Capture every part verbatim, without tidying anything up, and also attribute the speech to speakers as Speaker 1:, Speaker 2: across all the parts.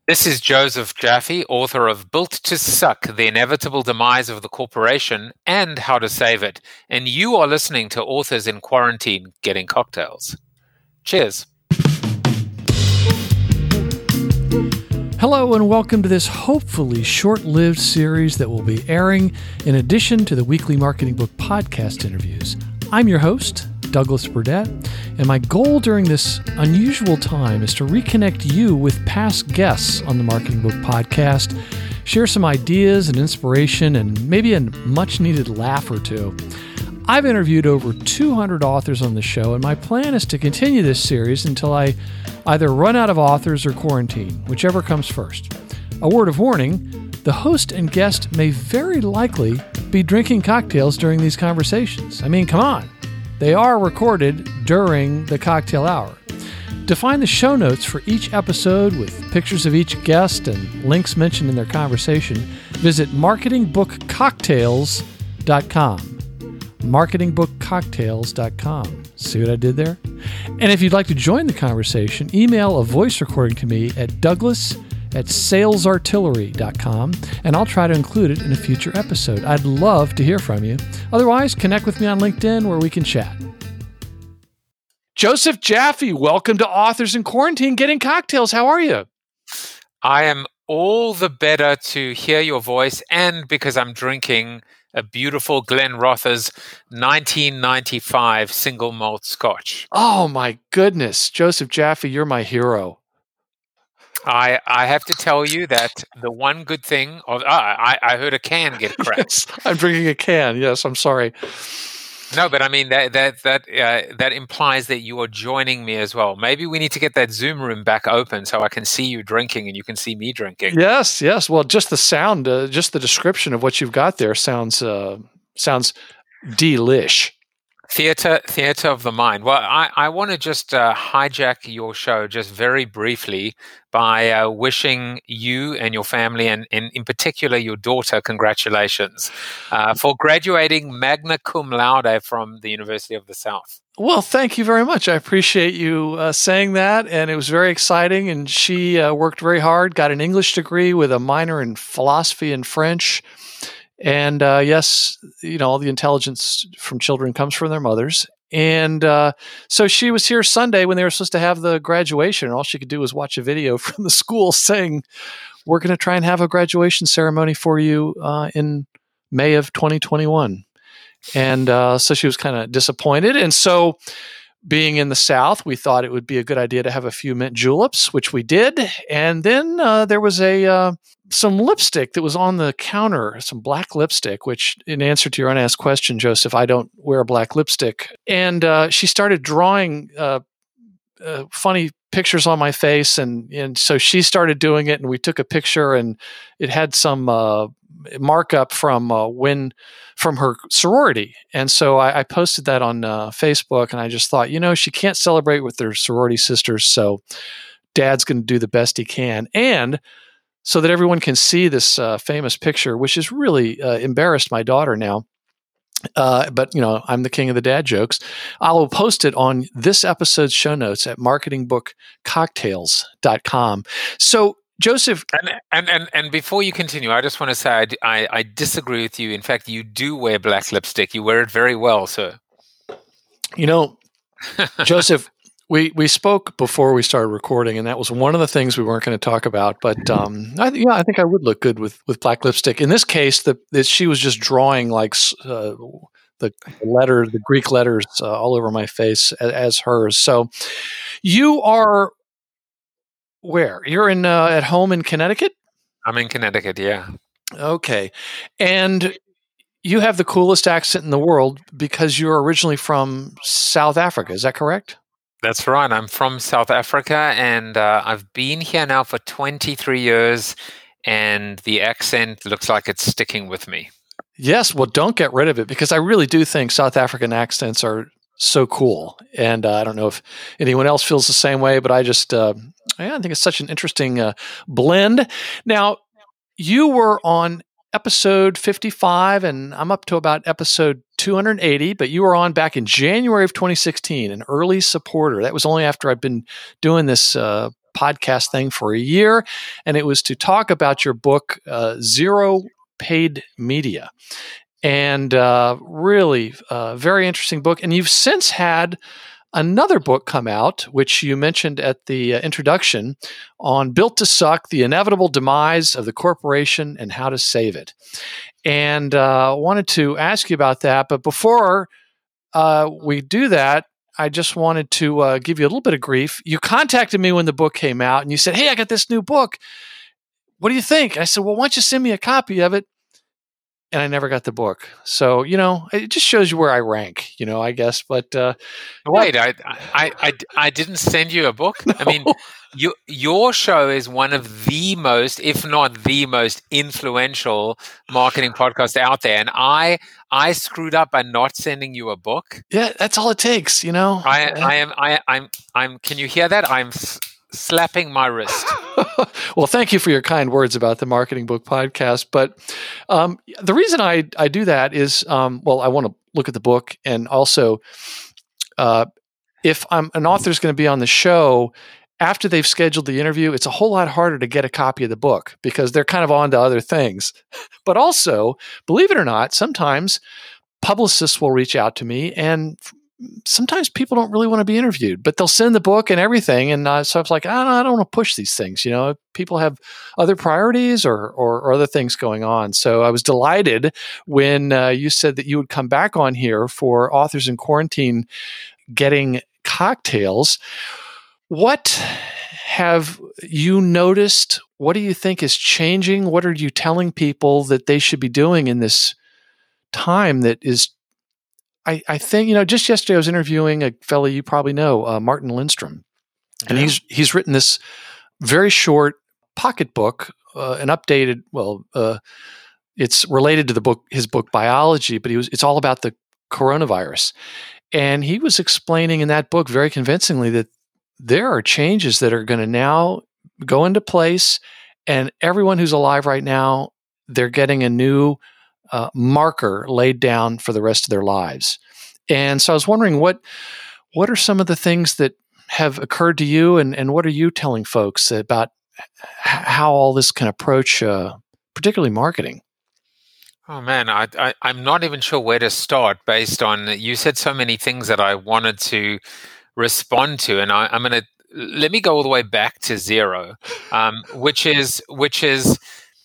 Speaker 1: This is Joseph Jaffe, author of Built to Suck, The Inevitable Demise of the Corporation and How to Save It. And you are listening to Authors in Quarantine Getting Cocktails. Cheers.
Speaker 2: Hello and welcome to this hopefully short-lived series that will be airing in addition to the weekly Marketing Book podcast interviews. I'm your host, Douglas Burdett, and my goal during this unusual time is to reconnect you with past guests on the Marketing Book podcast, share some ideas and inspiration, and maybe a much-needed laugh or two. I've interviewed over two hundred authors on the show, and my plan is to continue this series until I either run out of authors or quarantine, whichever comes first. A word of warning, the host and guest may very likely be drinking cocktails during these conversations. I mean, come on. They are recorded during the cocktail hour. To find the show notes for each episode with pictures of each guest and links mentioned in their conversation, visit marketing book cocktails dot com. marketing book cocktails dot com. See what I did there? And if you'd like to join the conversation, email a voice recording to me at douglas at sales artillery dot com, and I'll try to include it in a future episode. I'd love to hear from you. Otherwise, connect with me on LinkedIn where we can chat. Joseph Jaffe, welcome to Authors in Quarantine Getting Cocktails. How are you?
Speaker 1: I am all the better to hear your voice, and because I'm drinking a beautiful Glenrothes nineteen ninety-five single malt scotch.
Speaker 2: Oh my goodness. Joseph Jaffe, you're my hero.
Speaker 1: I I have to tell you that the one good thing of ah, I I heard a can get cracked.
Speaker 2: Yes, I'm drinking a can. Yes, I'm sorry.
Speaker 1: No, but I mean that that that uh, that implies that you are joining me as well. Maybe we need to get that Zoom room back open so I can see you drinking and you can see me drinking.
Speaker 2: Yes, yes. Well, just the sound, uh, just the description of what you've got there sounds uh, sounds delish.
Speaker 1: Theater, theater of the mind. Well, I, I want to just uh, hijack your show just very briefly by uh, wishing you and your family, and, and in particular your daughter, congratulations uh, for graduating magna cum laude from the University of the South.
Speaker 2: Well, thank you very much. I appreciate you uh, saying that, and it was very exciting. And she uh, worked very hard, got an English degree with a minor in philosophy and French. And uh, yes, you know, all the intelligence from children comes from their mothers. And uh, so she was here Sunday when they were supposed to have the graduation. And all she could do was watch a video from the school saying, we're going to try and have a graduation ceremony for you uh, in May of twenty twenty-one. And uh, so she was kind of disappointed. And so being in the South, we thought it would be a good idea to have a few mint juleps, which we did. And then uh, there was a uh, some lipstick that was on the counter, some black lipstick, which in answer to your unasked question, Joseph, I don't wear black lipstick. And uh, she started drawing uh, uh, funny pictures on my face. And, and so she started doing it, and we took a picture, and it had some uh, markup from uh, when from her sorority. And so I, I posted that on uh, Facebook, and I just thought, you know, she can't celebrate with her sorority sisters, so Dad's going to do the best he can. And so that everyone can see this uh, famous picture, which has really uh, embarrassed my daughter now. Uh, but, you know, I'm the king of the dad jokes. I will post it on this episode's show notes at marketing book cocktails dot com. So, Joseph.
Speaker 1: And, and and and before you continue, I just want to say I, I, I disagree with you. In fact, you do wear black lipstick. You wear it very well, sir.
Speaker 2: You know, Joseph, we we spoke before we started recording, and that was one of the things we weren't going to talk about. But um, I, yeah, I think I would look good with, with black lipstick. In this case, the, the she was just drawing like uh, the letter, the Greek letters uh, all over my face as, as hers. So you are. Where? You're in uh, at home in Connecticut?
Speaker 1: I'm in Connecticut, yeah.
Speaker 2: Okay. And you have the coolest accent in the world because you're originally from South Africa. Is that correct?
Speaker 1: That's right. I'm from South Africa, and uh, I've been here now for twenty-three years, and the accent looks like it's sticking with me.
Speaker 2: Yes. Well, don't get rid of it, because I really do think South African accents are so cool. And uh, I don't know if anyone else feels the same way, but I just, uh, yeah, I think it's such an interesting uh, blend. Now, you were on episode fifty-five, and I'm up to about episode two hundred eighty, but you were on back in January of twenty sixteen, an early supporter. That was only after I've been doing this uh, podcast thing for a year, and it was to talk about your book, uh, Zero Paid Media. And uh, really uh, very interesting book. And you've since had another book come out, which you mentioned at the uh, introduction, on Built to Suck, The Inevitable Demise of the Corporation and How to Save It. And I uh, wanted to ask you about that. But before uh, we do that, I just wanted to uh, give you a little bit of grief. You contacted me when the book came out, and you said, hey, I got this new book. What do you think? And I said, well, why don't you send me a copy of it? And I never got the book. So, you know, it just shows you where I rank, you know, I guess. But uh,
Speaker 1: wait, I, I, I, I didn't send you a book. No. I mean, you, your show is one of the most, if not the most influential marketing podcasts out there. And I, I screwed up by not sending you a book.
Speaker 2: Yeah, that's all it takes, you know.
Speaker 1: I, I am, I, I'm, I'm. Can you hear that? I'm s- slapping my wrist.
Speaker 2: Well, thank you for your kind words about the Marketing Book Podcast. But um, the reason I, I do that is, um, well, I want to look at the book. And also, uh, if I'm an author is going to be on the show, after they've scheduled the interview, it's a whole lot harder to get a copy of the book because they're kind of on to other things. But also, believe it or not, sometimes publicists will reach out to me, and sometimes people don't really want to be interviewed, but they'll send the book and everything. And uh, so I was like, I don't, I don't want to push these things. You know, people have other priorities or, or, or other things going on. So I was delighted when uh, you said that you would come back on here for Authors in Quarantine Getting Cocktails. What have you noticed? What do you think is changing? What are you telling people that they should be doing in this time that is I, I think, you know, just yesterday I was interviewing a fellow you probably know, uh, Martin Lindstrom. And yeah. he's he's written this very short pocket book, uh, an updated, well, uh, it's related to the book, his book Biology, but he was it's all about the coronavirus. And he was explaining in that book very convincingly that there are changes that are going to now go into place, and everyone who's alive right now, they're getting a new Uh, marker laid down for the rest of their lives. And so I was wondering what what are some of the things that have occurred to you, and, and what are you telling folks about h- how all this can approach uh, particularly marketing?
Speaker 1: Oh man, I, I, I'm not even sure where to start based on, you said so many things that I wanted to respond to, and I, I'm going to, let me go all the way back to zero, um, which is which is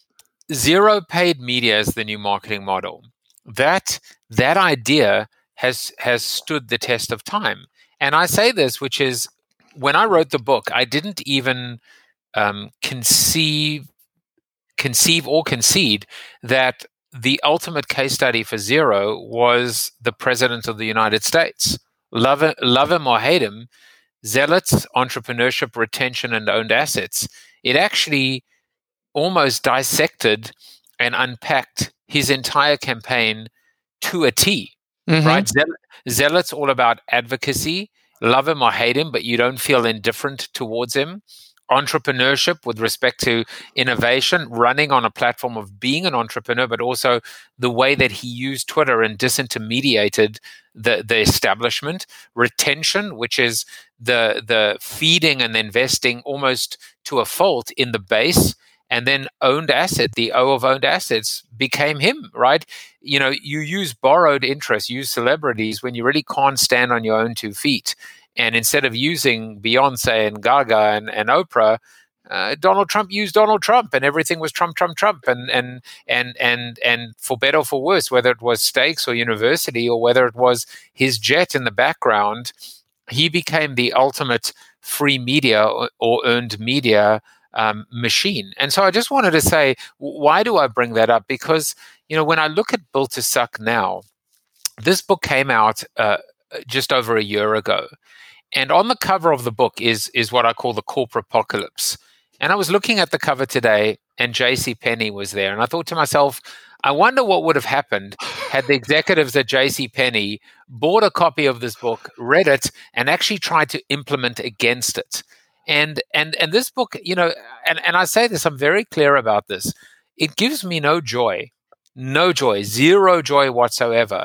Speaker 1: Zero paid media is the new marketing model. That that idea has has stood the test of time. And I say this, which is, when I wrote the book, I didn't even um, conceive conceive or concede that the ultimate case study for zero was the President of the United States. Love it, love him or hate him, zealots, entrepreneurship, retention, and owned assets. It actually almost dissected and unpacked his entire campaign to a T, mm-hmm. right? Zeal- Zealots all about advocacy, love him or hate him, but you don't feel indifferent towards him. Entrepreneurship with respect to innovation, running on a platform of being an entrepreneur, but also the way that he used Twitter and disintermediated the, the establishment. Retention, which is the, the feeding and investing almost to a fault in the base. And then owned asset, the O of owned assets became him, right? You know, you use borrowed interest, use celebrities when you really can't stand on your own two feet. And instead of using Beyonce and Gaga and, and Oprah, uh, Donald Trump used Donald Trump, and everything was Trump, Trump, Trump. And and and and and for better or for worse, whether it was Stakes or University, or whether it was his jet in the background, he became the ultimate free media or, or earned media Um, machine. And so I just wanted to say, why do I bring that up? Because, you know, when I look at Built to Suck now, this book came out uh, just over a year ago. And on the cover of the book is, is what I call the corporate apocalypse. And I was looking at the cover today, and J C Penney was there. And I thought to myself, I wonder what would have happened had the executives at J C Penney bought a copy of this book, read it, and actually tried to implement against it. And and and this book, you know, and, and I say this, I'm very clear about this. It gives me no joy, no joy, zero joy whatsoever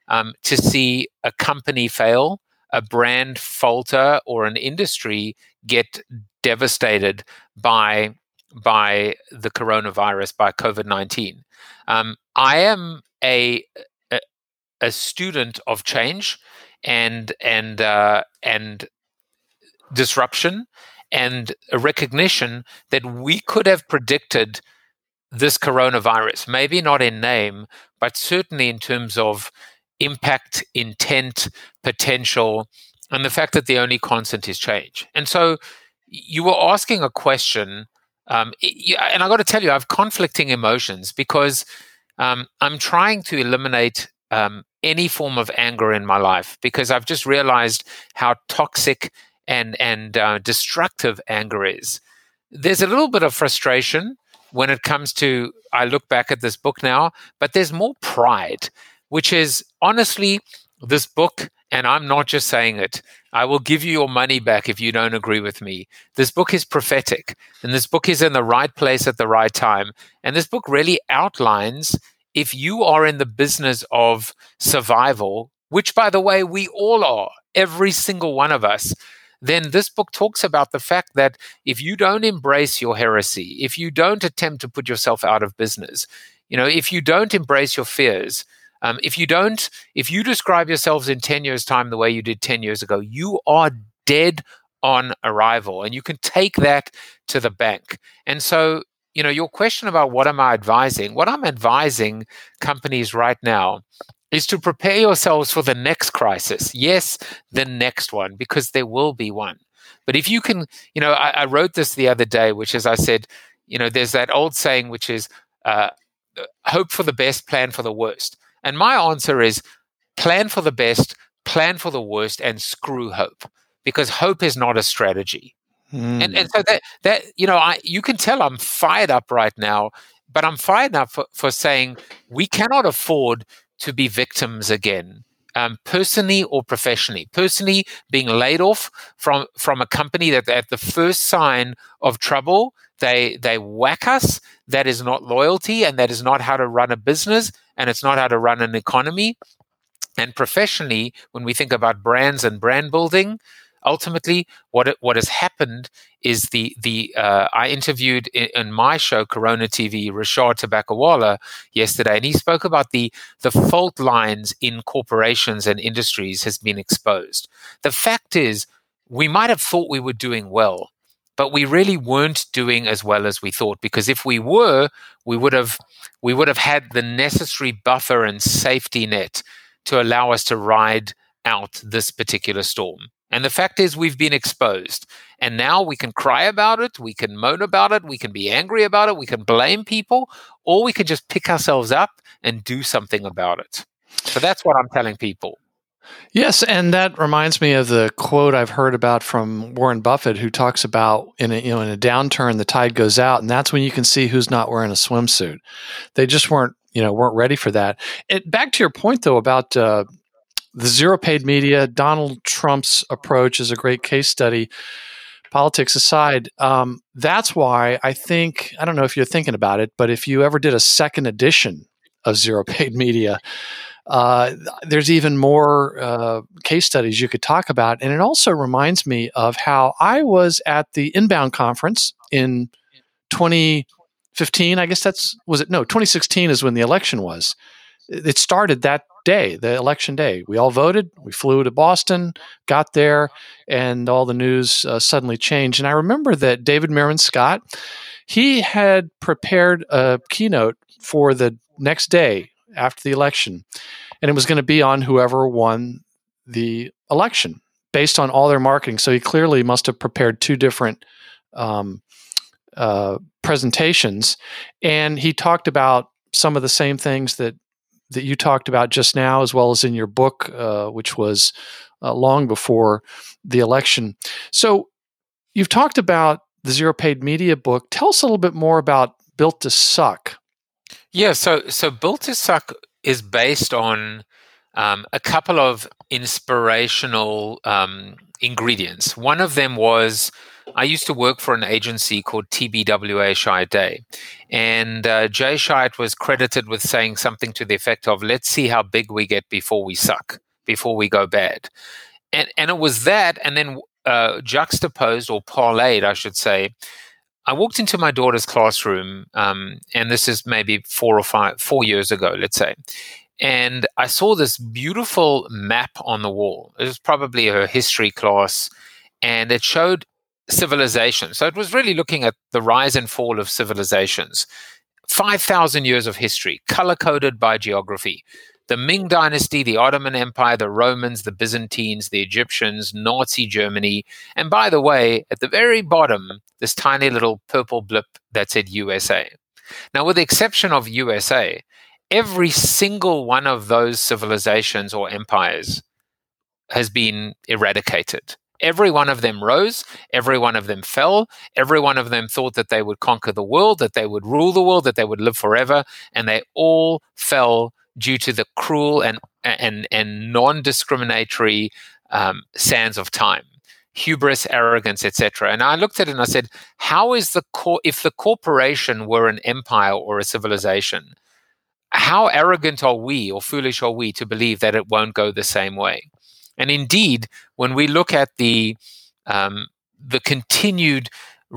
Speaker 1: um, to see a company fail, a brand falter, or an industry get devastated by by the coronavirus, by COVID nineteen. Um, I am a, a a student of change and and uh, and disruption, and a recognition that we could have predicted this coronavirus, maybe not in name, but certainly in terms of impact, intent, potential, and the fact that the only constant is change. And so you were asking a question, um, and I got to tell you, I have conflicting emotions because um, I'm trying to eliminate um, any form of anger in my life, because I've just realized how toxic and and uh, destructive anger is. There's a little bit of frustration when it comes to, I look back at this book now, but there's more pride, which is honestly this book, and I'm not just saying it, I will give you your money back if you don't agree with me. This book is prophetic, and this book is in the right place at the right time. And this book really outlines, if you are in the business of survival, which by the way, we all are, every single one of us, then this book talks about the fact that if you don't embrace your heresy, if you don't attempt to put yourself out of business, you know, if you don't embrace your fears, um, if you don't, if you describe yourselves in ten years' time the way you did ten years ago, you are dead on arrival, and you can take that to the bank. And so, you know, your question about what am I advising? What I'm advising companies right now is to prepare yourselves for the next crisis. Yes, the next one, because there will be one. But if you can, you know, I, I wrote this the other day, which is, I said, you know, there's that old saying, which is uh, hope for the best, plan for the worst. And my answer is plan for the best, plan for the worst, and screw hope, because hope is not a strategy. Mm. And and so that, that you know, I you can tell I'm fired up right now, but I'm fired up for, for saying we cannot afford to be victims again, um, personally or professionally. Personally, being laid off from, from a company that at the first sign of trouble, they they whack us. That is not loyalty, and that is not how to run a business, and it's not how to run an economy. And professionally, when we think about brands and brand building, ultimately, what it, what has happened is the the uh, I interviewed in, in my show Corona T V Rashad Tabakawala yesterday, and he spoke about the the fault lines in corporations and industries has been exposed. The fact is, we might have thought we were doing well, but we really weren't doing as well as we thought. Because if we were, we would have we would have had the necessary buffer and safety net to allow us to ride out this particular storm. And the fact is, we've been exposed. And now we can cry about it, we can moan about it, we can be angry about it, we can blame people, or we can just pick ourselves up and do something about it. So that's what I'm telling people.
Speaker 2: Yes, and that reminds me of the quote I've heard about from Warren Buffett, who talks about in a, you know, in a downturn, the tide goes out, and that's when you can see who's not wearing a swimsuit. They just weren't, you know, weren't ready for that. It, back to your point, though, about uh, the zero paid media, Donald Trump's approach is a great case study. Politics aside, um, that's why I think, I don't know if you're thinking about it, but if you ever did a second edition of zero paid media, uh, there's even more uh, case studies you could talk about. And it also reminds me of how I was at the Inbound conference in twenty fifteen. I guess that's, was it? No, twenty sixteen is when the election was. It started that day, the election day. We all voted. We flew to Boston, got there, and all the news uh, suddenly changed. And I remember that David Meron Scott, he had prepared a keynote for the next day after the election, and it was going to be on whoever won the election based on all their marketing. So he clearly must have prepared two different um, uh, presentations, and he talked about some of the same things that that you talked about just now, as well as in your book, uh, which was uh, long before the election. So you've talked about the Zero Paid Media book. Tell us a little bit more about Built to Suck.
Speaker 1: Yeah, so so Built to Suck is based on um, a couple of inspirational um, ingredients. One of them was I used to work for an agency called T B W A Shire Day. And uh, Jay Scheidt was credited with saying something to the effect of, let's see how big we get before we suck, before we go bad. And, and it was that, and then uh, juxtaposed or parlayed, I should say. I walked into my daughter's classroom, um, and this is maybe four or five, four years ago, let's say. And I saw this beautiful map on the wall. It was probably her history class, and it showed civilization. So it was really looking at the rise and fall of civilizations. five thousand years of history, color-coded by geography. The Ming Dynasty, the Ottoman Empire, the Romans, the Byzantines, the Egyptians, Nazi Germany. And by the way, at the very bottom, this tiny little purple blip that said U S A. Now, with the exception of U S A, every single one of those civilizations or empires has been eradicated. Every one of them rose, every one of them fell, every one of them thought that they would conquer the world, that they would rule the world, that they would live forever, and they all fell due to the cruel and and and non-discriminatory um, sands of time. Hubris, arrogance, et cetera. And I looked at it and I said, how is the cor- if the corporation were an empire or a civilization, how arrogant are we or foolish are we to believe that it won't go the same way? And indeed, when we look at the um, the continued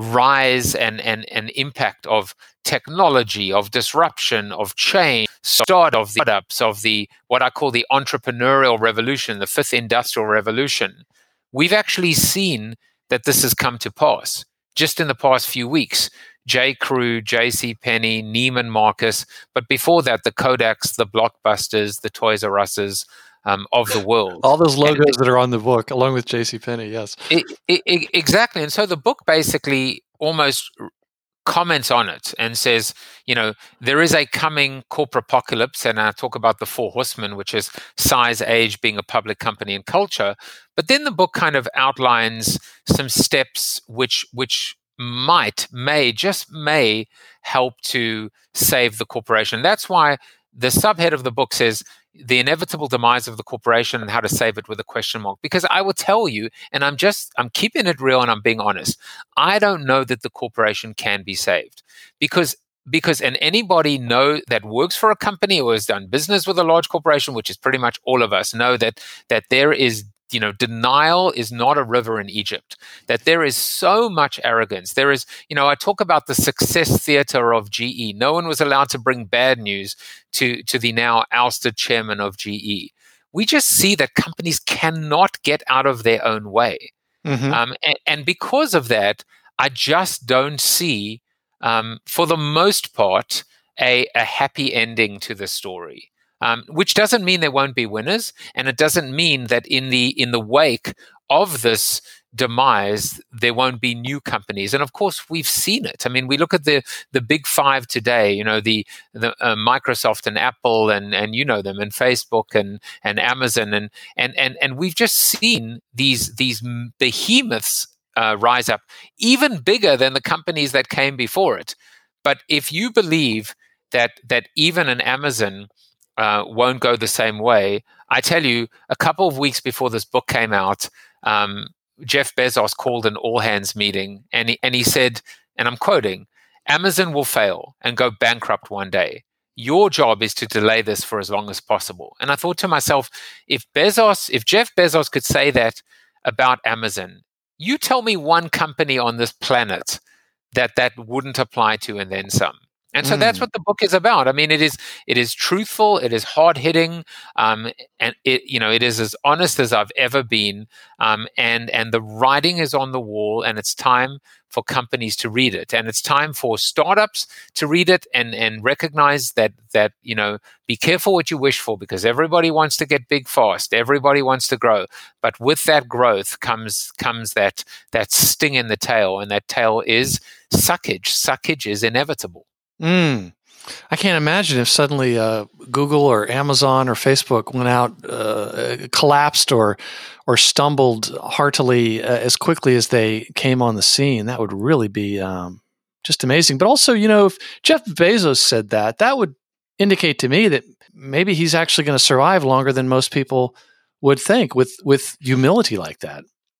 Speaker 1: rise and, and, and impact of technology, of disruption, of change, start of the startups, of the what I call the entrepreneurial revolution, the fifth industrial revolution, we've actually seen that this has come to pass just in the past few weeks. J. Crew, J C. Penney, Neiman Marcus, but before that, the Kodaks, the Blockbusters, the Toys R Us's um, of the world.
Speaker 2: All those logos and, that are on the book, along with J C. Penney, yes.
Speaker 1: It, it, it, exactly. And so the book basically almost comments on it and says, you know, there is a coming corporate apocalypse, and I talk about the four horsemen, which is size, age, being a public company, and culture. But then the book kind of outlines some steps which which might, may, just may help to save the corporation. That's why the subhead of the book says the inevitable demise of the corporation and how to save it with a question mark. Because I will tell you, and I'm just, I'm keeping it real and I'm being honest, I don't know that the corporation can be saved. Because Because, and anybody know that works for a company or has done business with a large corporation, which is pretty much all of us, know that that there is, you know, denial is not a river in Egypt, that there is so much arrogance. There is, you know, I talk about the success theater of G E. No one was allowed to bring bad news to, to the now ousted chairman of G E. We just see that companies cannot get out of their own way. Mm-hmm. Um, and, and because of that, I just don't see, um, for the most part, a, a happy ending to the story. Um, which doesn't mean there won't be winners, and it doesn't mean that in the in the wake of this demise there won't be new companies. And of course, we've seen it. I mean, we look at the the big five today. You know, the the uh, Microsoft and Apple and and you know them, and Facebook and and Amazon, and and and and we've just seen these these behemoths uh, rise up, even bigger than the companies that came before it. But if you believe that that even an Amazon Uh, won't go the same way, I tell you, a couple of weeks before this book came out, um, Jeff Bezos called an all-hands meeting, and he, and he said, and I'm quoting, "Amazon will fail and go bankrupt one day. Your job is to delay this for as long as possible." And I thought to myself, if Bezos, if Jeff Bezos could say that about Amazon, you tell me one company on this planet that that wouldn't apply to, and then some. And so mm. that's what the book is about. I mean, it is it is truthful, it is hard hitting, um, and it you know it is as honest as I've ever been. Um, and and the writing is on the wall, and it's time for companies to read it, and it's time for startups to read it and and recognize that that you know be careful what you wish for, because everybody wants to get big fast, everybody wants to grow, but with that growth comes comes that that sting in the tail, and that tail is suckage. Suckage is inevitable.
Speaker 2: Mm. I can't imagine if suddenly uh, Google or Amazon or Facebook went out, uh, collapsed or or stumbled heartily uh, as quickly as they came on the scene. That would really be um, just amazing. But also, you know, if Jeff Bezos said that, that would indicate to me that maybe he's actually going to survive longer than most people would think, with with humility like that.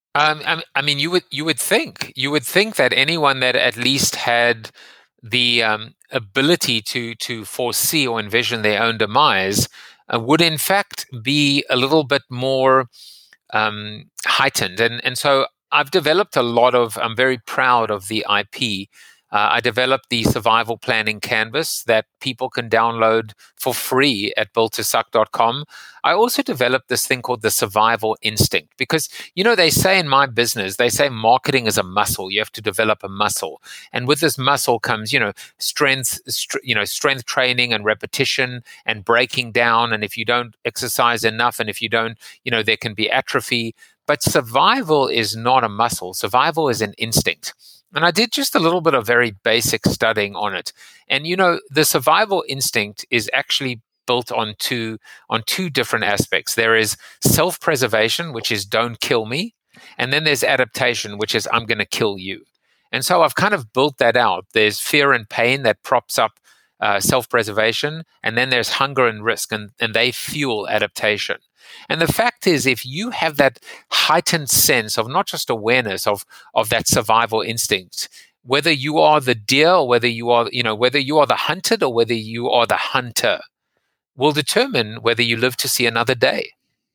Speaker 1: Um, I, I mean, you would you would think you would think that anyone that at least had the um, ability to to foresee or envision their own demise uh, would in fact be a little bit more um, heightened. And and so I've developed a lot of. I'm very proud of the I P. Uh, I developed the survival planning canvas that people can download for free at built to suck dot com. I also developed this thing called the survival instinct because, you know, they say in my business, they say marketing is a muscle. You have to develop a muscle. And with this muscle comes, you know, strength, st- you know, strength training and repetition and breaking down. And if you don't exercise enough and if you don't, you know, there can be atrophy. But survival is not a muscle. Survival is an instinct. And I did just a little bit of very basic studying on it. And, you know, the survival instinct is actually built on two, on two different aspects. There is self-preservation, which is don't kill me. And then there's adaptation, which is I'm going to kill you. And so I've kind of built that out. There's fear and pain that props up uh, self-preservation. And then there's hunger and risk, and, and they fuel adaptation. And the fact is, if you have that heightened sense of not just awareness of, of that survival instinct, whether you are the deer or whether you are, you know, whether you are the hunted or whether you are the hunter, will determine whether you live to see another day.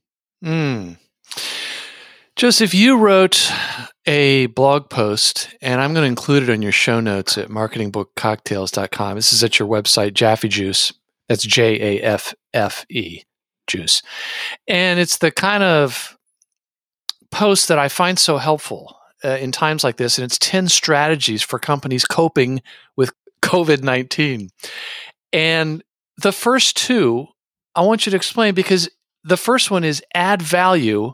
Speaker 2: Mm. Joseph, you wrote a blog post, and I'm going to include it in your show notes at marketing book cocktails dot com. This is at your website, Jaffe Juice. That's J A F F E. Juice. And it's the kind of post that I find so helpful uh, in times like this. And it's ten strategies for companies coping with COVID nineteen. And the first two, I want you to explain, because the first one is add value,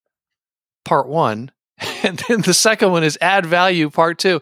Speaker 2: part one. And then the second one is add value, part two.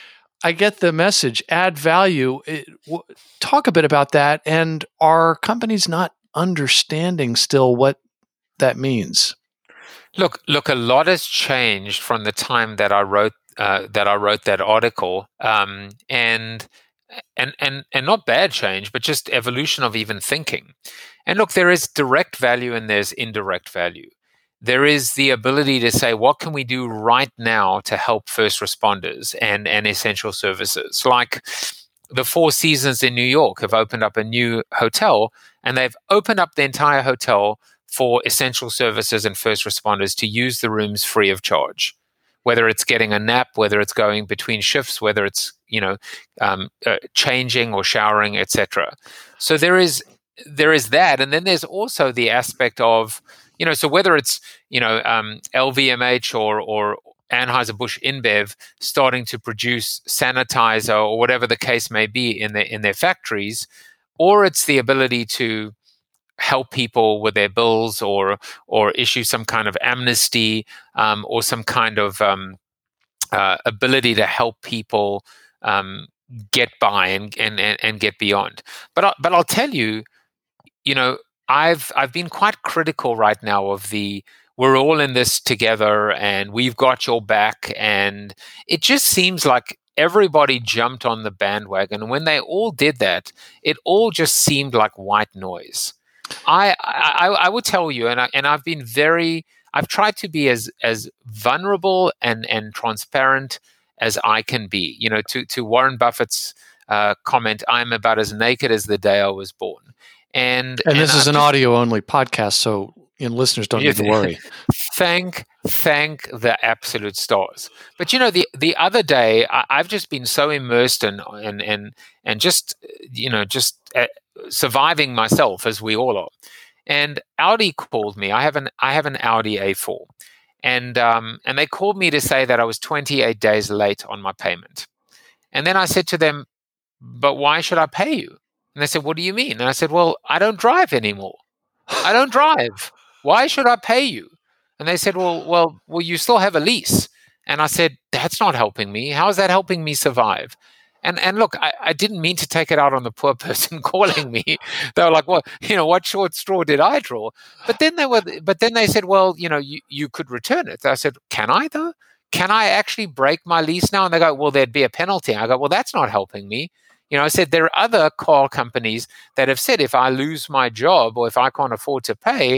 Speaker 2: I get the message, add value. It, w- talk a bit about that. And are companies not understanding still what that means?
Speaker 1: Look, look, a lot has changed from the time that I wrote uh, that I wrote that article, um, and and and and not bad change, but just evolution of even thinking. And look, there is direct value and there's indirect value. There is the ability to say, what can we do right now to help first responders and and essential services, like the Four Seasons in New York have opened up a new hotel, and they've opened up the entire hotel for essential services and first responders to use the rooms free of charge, whether it's getting a nap, whether it's going between shifts, whether it's, you know, um, uh, changing or showering, et cetera. So there is there is that, and then there's also the aspect of, you know, so whether it's, you know, um, L V M H or or Anheuser-Busch InBev starting to produce sanitizer or whatever the case may be in their in their factories, or it's the ability to help people with their bills or or issue some kind of amnesty um, or some kind of um, uh, ability to help people um, get by and, and and and get beyond. But I, but I'll tell you, you know, I've I've been quite critical right now of the we're all in this together and we've got your back. And it just seems like everybody jumped on the bandwagon. And when they all did that, it all just seemed like white noise. I I, I would tell you, and I, and I've been very, I've tried to be as as vulnerable and and transparent as I can be. You know, to to Warren Buffett's uh, comment, I'm about as naked as the day I was born. And
Speaker 2: and this
Speaker 1: and
Speaker 2: is
Speaker 1: I've
Speaker 2: an
Speaker 1: just,
Speaker 2: audio only podcast, so you know, listeners don't need to worry.
Speaker 1: Thank, thank the absolute stars. But you know, the the other day, I, I've just been so immersed in and and and just you know just uh, surviving myself, as we all are. And Audi called me. I have an I have an Audi A four, and um and they called me to say that I was twenty-eight days late on my payment. And then I said to them, "But why should I pay you?" And they said, "What do you mean?" And I said, "Well, I don't drive anymore. I don't drive. Why should I pay you?" And they said, well, well, well, you still have a lease. And I said, that's not helping me. How is that helping me survive? And and look, I, I didn't mean to take it out on the poor person calling me. They were like, well, you know, what short straw did I draw? But then they were, but then they said, well, you know, you, you could return it. I said, can I though? Can I actually break my lease now? And they go, well, there'd be a penalty. I go, well, that's not helping me. You know, I said, there are other car companies that have said, if I lose my job or if I can't afford to pay,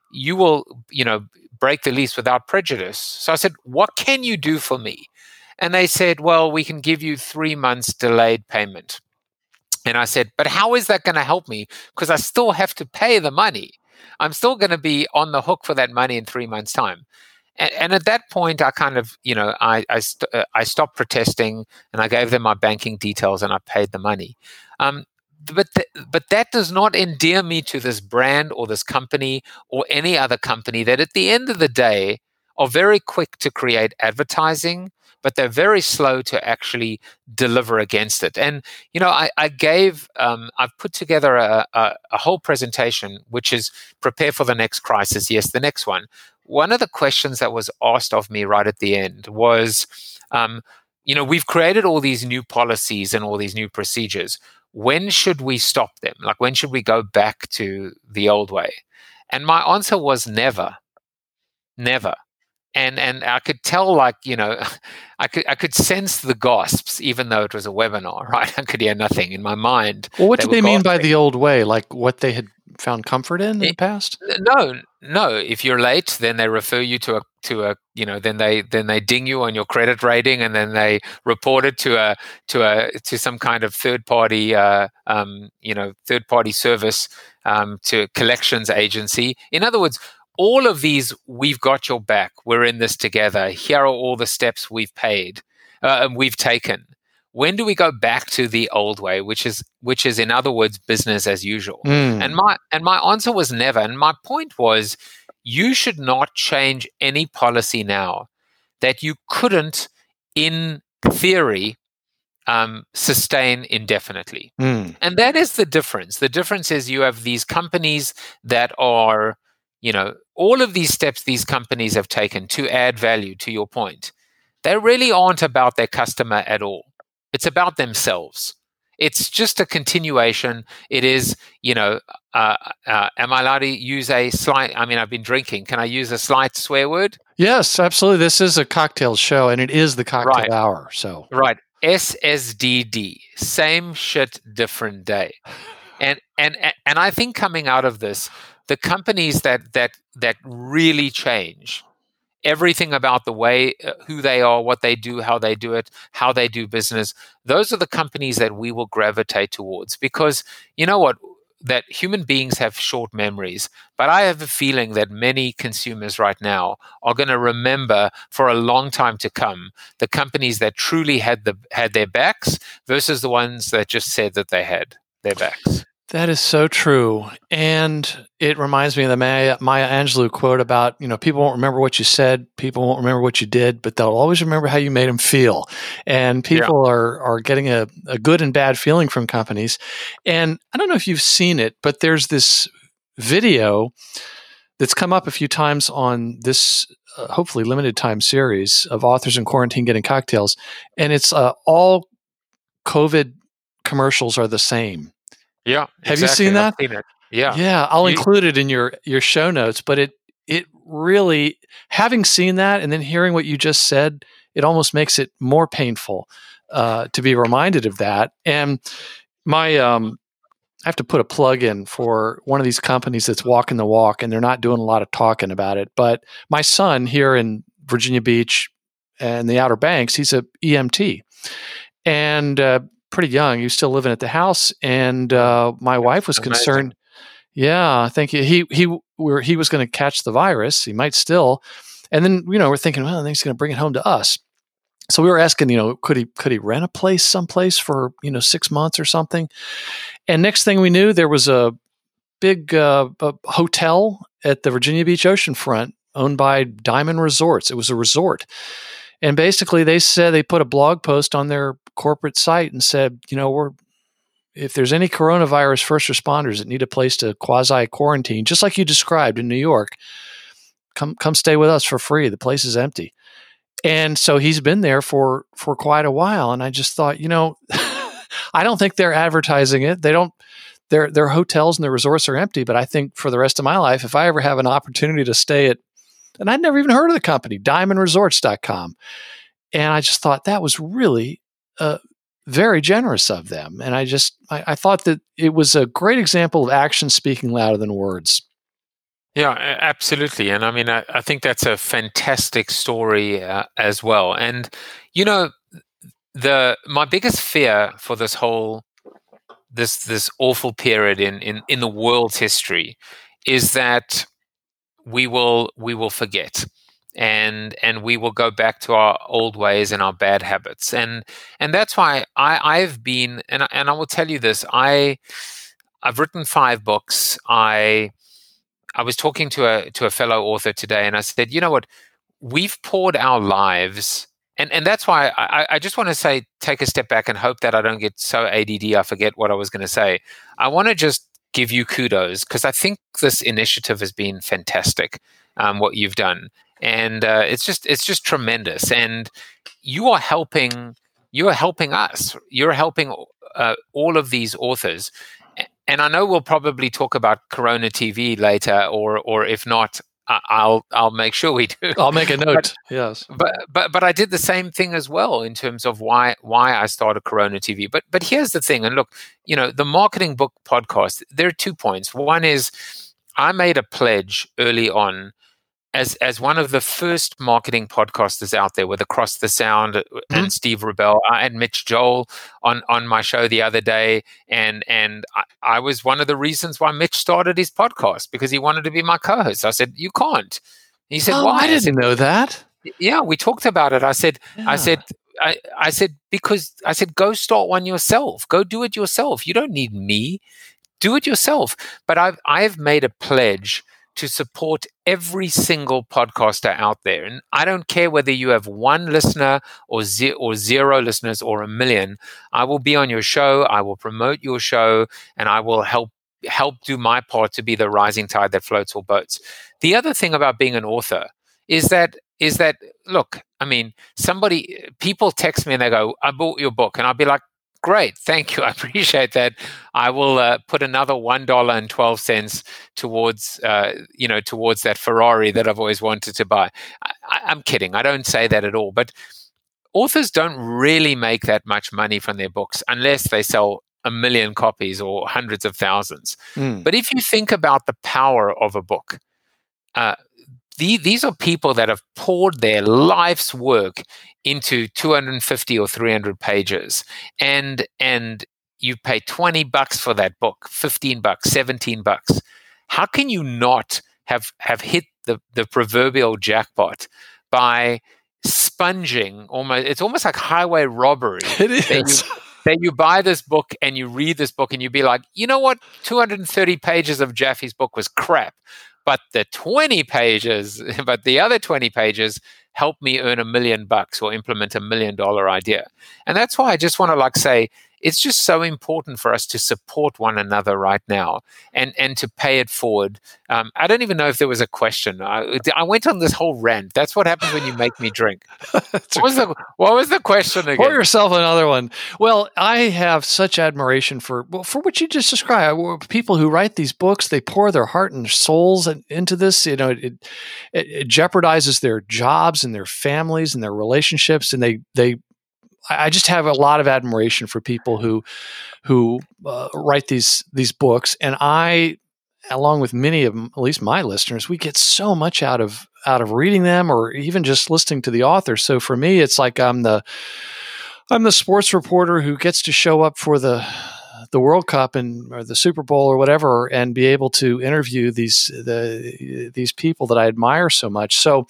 Speaker 1: you will, you know, break the lease without prejudice. So I said, what can you do for me? And they said, well, we can give you three months delayed payment. And I said, but how is that going to help me? Because I still have to pay the money. I'm still going to be on the hook for that money in three months' time. And, and at that point, I kind of, you know, I I, st- uh, I stopped protesting, and I gave them my banking details, and I paid the money. Um, but th- but that does not endear me to this brand or this company or any other company that at the end of the day are very quick to create advertising, but they're very slow to actually deliver against it. And you know, I, I gave, um, I've put together a, a, a whole presentation, which is prepare for the next crisis. Yes, the next one. One of the questions that was asked of me right at the end was, um, you know, we've created all these new policies and all these new procedures. When should we stop them? Like, when should we go back to the old way? And my answer was never, never. And and I could tell, like, you know, I could I could sense the gasps, even though it was a webinar, right? I could hear nothing in my mind.
Speaker 2: Well, what did
Speaker 1: were
Speaker 2: they mean by
Speaker 1: gasping.
Speaker 2: the old way? Like what they had found comfort in in the
Speaker 1: It-
Speaker 2: past?
Speaker 1: No, no. If you're late, then they refer you to a to a you know then they then they ding you on your credit rating, and then they report it to a to a to some kind of third party uh, um, you know third party service, um, to collections agency. In other words, all of these, we've got your back. We're in this together. Here are all the steps we've paid uh, and we've taken. When do we go back to the old way, which is which is in other words business as usual?
Speaker 2: Mm.
Speaker 1: And my and my answer was never. And my point was, you should not change any policy now that you couldn't, in theory, um, sustain indefinitely.
Speaker 2: Mm.
Speaker 1: And that is the difference. The difference is you have these companies that are, you know, all of these steps these companies have taken to add value, to your point. They really aren't about their customer at all. It's about themselves. It's just a continuation. It is, you know, uh, uh, am I allowed to use a slight, I mean, I've been drinking. Can I use a slight swear word?
Speaker 2: Yes, absolutely. This is a cocktail show, and it is the cocktail
Speaker 1: Right.
Speaker 2: hour. So
Speaker 1: Right. S S D D. Same shit, different day. And and and I think coming out of this, the companies that that that really change everything about the way, uh, who they are, what they do, how they do it, how they do business, those are the companies that we will gravitate towards. Because you know what? That human beings have short memories, but I have a feeling that many consumers right now are going to remember for a long time to come the companies that truly had the had their backs versus the ones that just said that they had their backs.
Speaker 2: that is so true. And it reminds me of the Maya, Maya Angelou quote about, you know, people won't remember what you said, people won't remember what you did, but they'll always remember how you made them feel. And people yeah. are are getting a, a good and bad feeling from companies. And I don't know if you've seen it, but there's this video that's come up a few times on this uh, hopefully limited time series of Authors in Quarantine Getting Cocktails. And it's uh, all COVID commercials are the same.
Speaker 1: Yeah.
Speaker 2: Have
Speaker 1: exactly.
Speaker 2: you seen that?
Speaker 1: I've seen it. Yeah.
Speaker 2: Yeah. I'll
Speaker 1: you,
Speaker 2: include it in your, your show notes, but it, it really, having seen that and then hearing what you just said, it almost makes it more painful uh, to be reminded of that. And my, um, I have to put a plug in for one of these companies that's walking the walk, and they're not doing a lot of talking about it. But my son here in Virginia Beach and the Outer Banks, he's a E M T, and uh, pretty young. He was still living at the house, and uh, my wife was
Speaker 1: Amazing.
Speaker 2: concerned. Yeah, I think he he he, we were, he was going to catch the virus. He might still, and then you know we're thinking, well, I think he's going to bring it home to us. So we were asking, you know, could he could he rent a place someplace for you know six months or something? And next thing we knew, there was a big uh, a hotel at the Virginia Beach oceanfront owned by Diamond Resorts. It was a resort. And basically they said, they put a blog post on their corporate site and said, you know, we're, if there's any coronavirus first responders that need a place to quasi quarantine, just like you described in New York, come come stay with us for free. The place is empty. And so he's been there for for quite a while. And I just thought, you know, I don't think they're advertising it. They don't, their their hotels and their resorts are empty. But I think for the rest of my life, if I ever have an opportunity to stay at, and I'd never even heard of the company, diamond resorts dot com. And I just thought that was really uh, very generous of them. And I just, I, I thought that it was a great example of action speaking louder than words.
Speaker 1: Yeah, a- absolutely. And I mean, I, I think that's a fantastic story uh, as well. And, you know, the my biggest fear for this whole this this awful period in in in the world's history is that we will we will forget, and and we will go back to our old ways and our bad habits. and and that's why I I've been, and I- and I will tell you this. I I've written five books. I I was talking to a to a fellow author today, and I said, you know what, we've poured our lives, and and that's why I, I just want to say, take a step back and hope that I don't get so A D D I forget what I was going to say. I want to just give you kudos because I think this initiative has been fantastic. Um, what you've done, and uh, it's just it's just tremendous, and you are helping you are helping us. You're helping uh, all of these authors. And I know we'll probably talk about Corona T V later, or or if not, I- I'll I'll make sure we do.
Speaker 2: I'll make a
Speaker 1: But
Speaker 2: note. Yes.
Speaker 1: but but but I did the same thing as well in terms of why why I started Corona T V. But but here's the thing, and look, you know, the Marketing Book Podcast. There are two points. One is I made a pledge early on as as one of the first marketing podcasters out there with Across the Sound
Speaker 2: Mhm.
Speaker 1: and Steve Rubell. I had Mitch Joel on on my show the other day, and and I, I was one of the reasons why Mitch started his podcast, because he wanted to be my co-host. I said, you can't. He said,
Speaker 2: Oh,
Speaker 1: why?
Speaker 2: I
Speaker 1: I said,
Speaker 2: didn't know that.
Speaker 1: yeah, we talked about it. I said, I
Speaker 2: Yeah.
Speaker 1: said, I, I said, because I said, go start one yourself. Go do it yourself. You don't need me. Do it yourself. But I've I've made a pledge to support every single podcaster out there, and I don't care whether you have one listener or ze- or zero listeners or a million. I will be on your show. I will promote your show, and I will help help do my part to be the rising tide that floats all boats. The other thing about being an author is that is that look, I mean, somebody people text me and they go, "I bought your book," and I'll be like, great, thank you. I appreciate that. I will uh, put another one dollar and twelve cents towards, uh, you know, towards that Ferrari that I've always wanted to buy. I, I, I'm kidding. I don't say that at all. But authors don't really make that much money from their books unless they sell a million copies or hundreds of thousands.
Speaker 2: Mm.
Speaker 1: But if you think about the power of a book, uh, the, these are people that have poured their life's work into two hundred fifty or three hundred pages, and and you pay twenty bucks for that book, fifteen bucks, seventeen bucks. How can you not have have hit the the proverbial jackpot by sponging almost? It's almost like highway robbery.
Speaker 2: It
Speaker 1: that you
Speaker 2: is.
Speaker 1: that you buy this book and you read this book and you be like, you know what, two hundred thirty pages of Jaffe's book was crap, but the twenty pages, but the other twenty pages helped me earn a million bucks or implement a million dollar idea. And that's why I just want to like say, it's just so important for us to support one another right now, and and to pay it forward. Um, I don't even know if there was a question. I, I went on this whole rant. That's what happens when you make me drink.
Speaker 2: That's
Speaker 1: What was the What was the question
Speaker 2: Pour
Speaker 1: again?
Speaker 2: yourself another one. Well, I have such admiration for well, for what you just described. People who write these books, they pour their heart and souls into this. You know, it, it, it jeopardizes their jobs and their families and their relationships, and they they. I just have a lot of admiration for people who who uh, write these these books, and I, along with many of them, at least my listeners, we get so much out of out of reading them, or even just listening to the author. So for me, it's like I'm the I'm the sports reporter who gets to show up for the the World Cup and or the Super Bowl or whatever, and be able to interview these the these people that I admire so much. So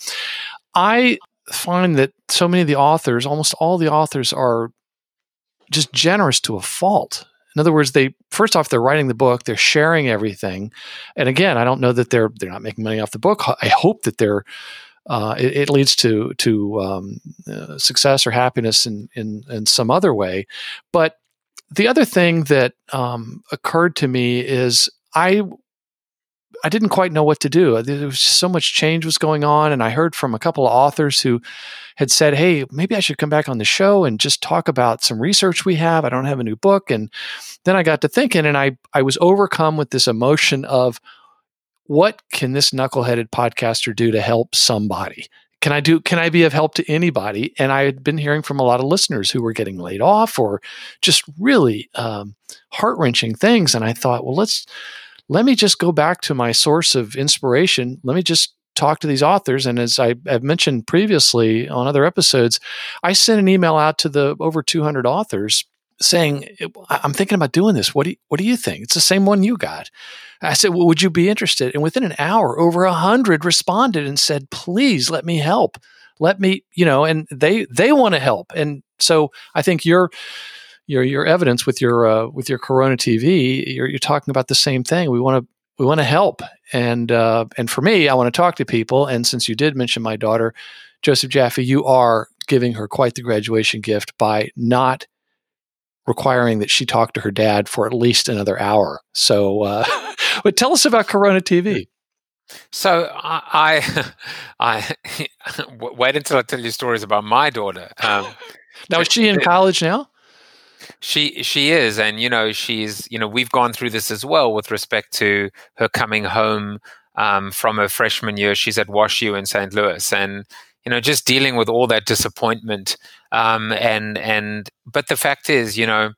Speaker 2: I find that so many of the authors, almost all the authors, are just generous to a fault. In other words, they first off, they're writing the book, they're sharing everything, and again, I don't know that they're they're not making money off the book. I hope that they're uh, it, it leads to to um, uh, success or happiness in, in in some other way. But the other thing that um, occurred to me is I I didn't quite know what to do. There was just so much change was going on, and I heard from a couple of authors who had said, "Hey, maybe I should come back on the show and just talk about some research we have. I don't have a new book." And then I got to thinking, and I I was overcome with this emotion of, what can this knuckleheaded podcaster do to help somebody? Can I do? Can I be of help to anybody? And I had been hearing from a lot of listeners who were getting laid off or just really um, heart wrenching things. And I thought, well, let's let me just go back to my source of inspiration. Let me just talk to these authors. And as I have mentioned previously on other episodes, I sent an email out to the over two hundred authors saying, I'm thinking about doing this. What do you, what do you think? It's the same one you got. I said, well, would you be interested? And within an hour, over a hundred responded and said, please let me help. Let me, you know, and they, they want to help. And so I think your, your, your evidence with your, uh, with your Corona T V, you're, you're talking about the same thing. We want to, we want to help. And, uh, and for me, I want to talk to people. And since you did mention my daughter, Joseph Jaffe, you are giving her quite the graduation gift by not requiring that she talk to her dad for at least another hour. So, uh, but tell us about Corona T V.
Speaker 1: So I, I, I wait until I tell you stories about my daughter. Um,
Speaker 2: now, is she in college now?
Speaker 1: She she is, and you know she's you know we've gone through this as well with respect to her coming home um, from her freshman year. She's at WashU in Saint Louis, and you know just dealing with all that disappointment. Um, and and but the fact is, you know,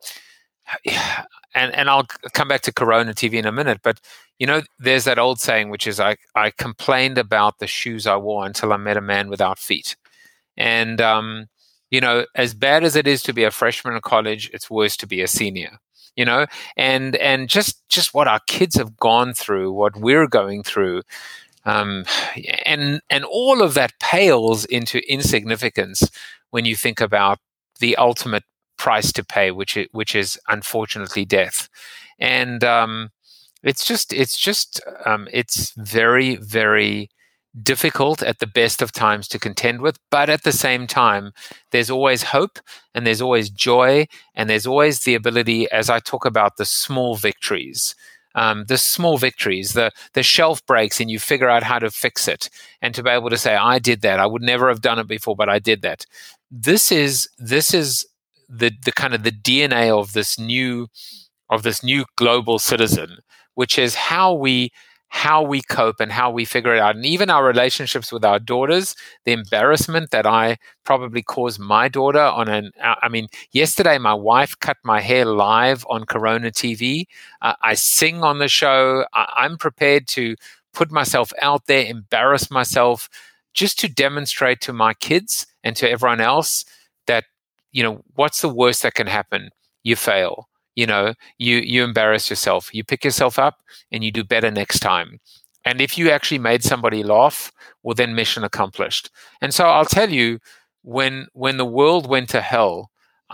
Speaker 1: and and I'll come back to Corona T V in a minute. But you know, there's that old saying, which is I I complained about the shoes I wore until I met a man without feet, and um, you know, as bad as it is to be a freshman in college, it's worse to be a senior. You know, and and just just what our kids have gone through, what we're going through. Um, and and all of that pales into insignificance when you think about the ultimate price to pay, which is, which is unfortunately death. And um, it's just it's just um, it's very very difficult at the best of times to contend with, but at the same time, there's always hope and there's always joy and there's always the ability, as I talk about the small victories. Um, the small victories, the the shelf breaks and you figure out how to fix it, and to be able to say, I did that. I would never have done it before, but I did that. This is this is the the kind of the D N A of this new of this new global citizen, which is how we how we cope and how we figure it out. And even our relationships with our daughters, the embarrassment that I probably caused my daughter on an, I mean, yesterday my wife cut my hair live on Corona T V. Uh, I sing on the show. I, I'm prepared to put myself out there, embarrass myself, just to demonstrate to my kids and to everyone else that, you know, what's the worst that can happen? You fail. You know, you you embarrass yourself, you pick yourself up and you do better next time. And if you actually made somebody laugh, well, then mission accomplished. And so I'll tell you, when when the world went to hell,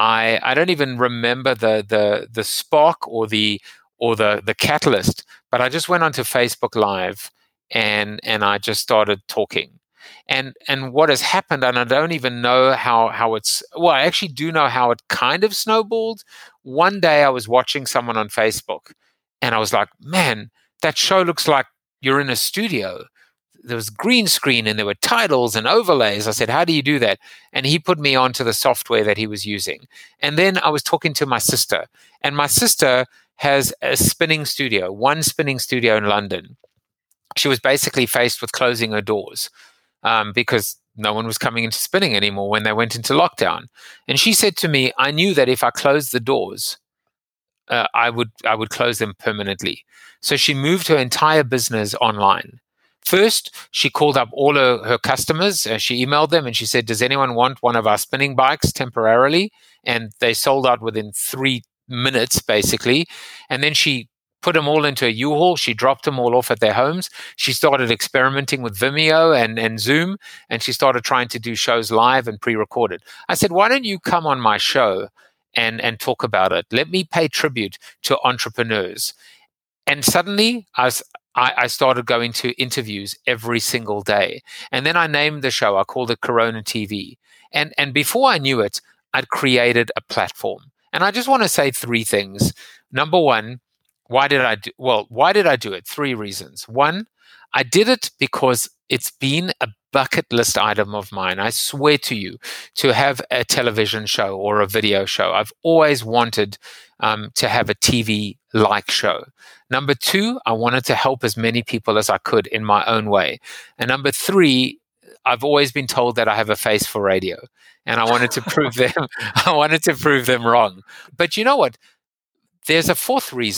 Speaker 1: I I don't even remember the the the spark or the or the the catalyst, but I just went onto Facebook Live and and I just started talking. And and what has happened, and I don't even know how how it's, well, I actually do know how it kind of snowballed. One day I was watching someone on Facebook and I was like, man, that show looks like you're in a studio. There was green screen and there were titles and overlays. I said, how do you do that? And he put me onto the software that he was using. And then I was talking to my sister, and my sister has a spinning studio, one spinning studio in London. She was basically faced with closing her doors. Um, because no one was coming into spinning anymore when they went into lockdown. And she said to me, I knew that if I closed the doors, uh, I would I would close them permanently. So she moved her entire business online. First, she called up all her, her customers. Uh, she emailed them and she said, does anyone want one of our spinning bikes temporarily? And they sold out within three minutes, basically. And then she put them all into a U-Haul. She dropped them all off at their homes. She started experimenting with Vimeo and, and Zoom, and she started trying to do shows live and pre-recorded. I said, why don't you come on my show and, and talk about it? Let me pay tribute to entrepreneurs. And suddenly I, was, I, I started going to interviews every single day. And then I named the show. I called it Corona T V. And, and before I knew it, I'd created a platform. And I just want to say three things. Number one, Why did I do well? Why did I do it? Three reasons. One, I did it because it's been a bucket list item of mine. I swear to you, to have a television show or a video show. I've always wanted um, to have a T V-like show. Number two, I wanted to help as many people as I could in my own way. And number three, I've always been told that I have a face for radio, and I wanted to prove them. I wanted to prove them wrong. But you know what? There's a fourth reason,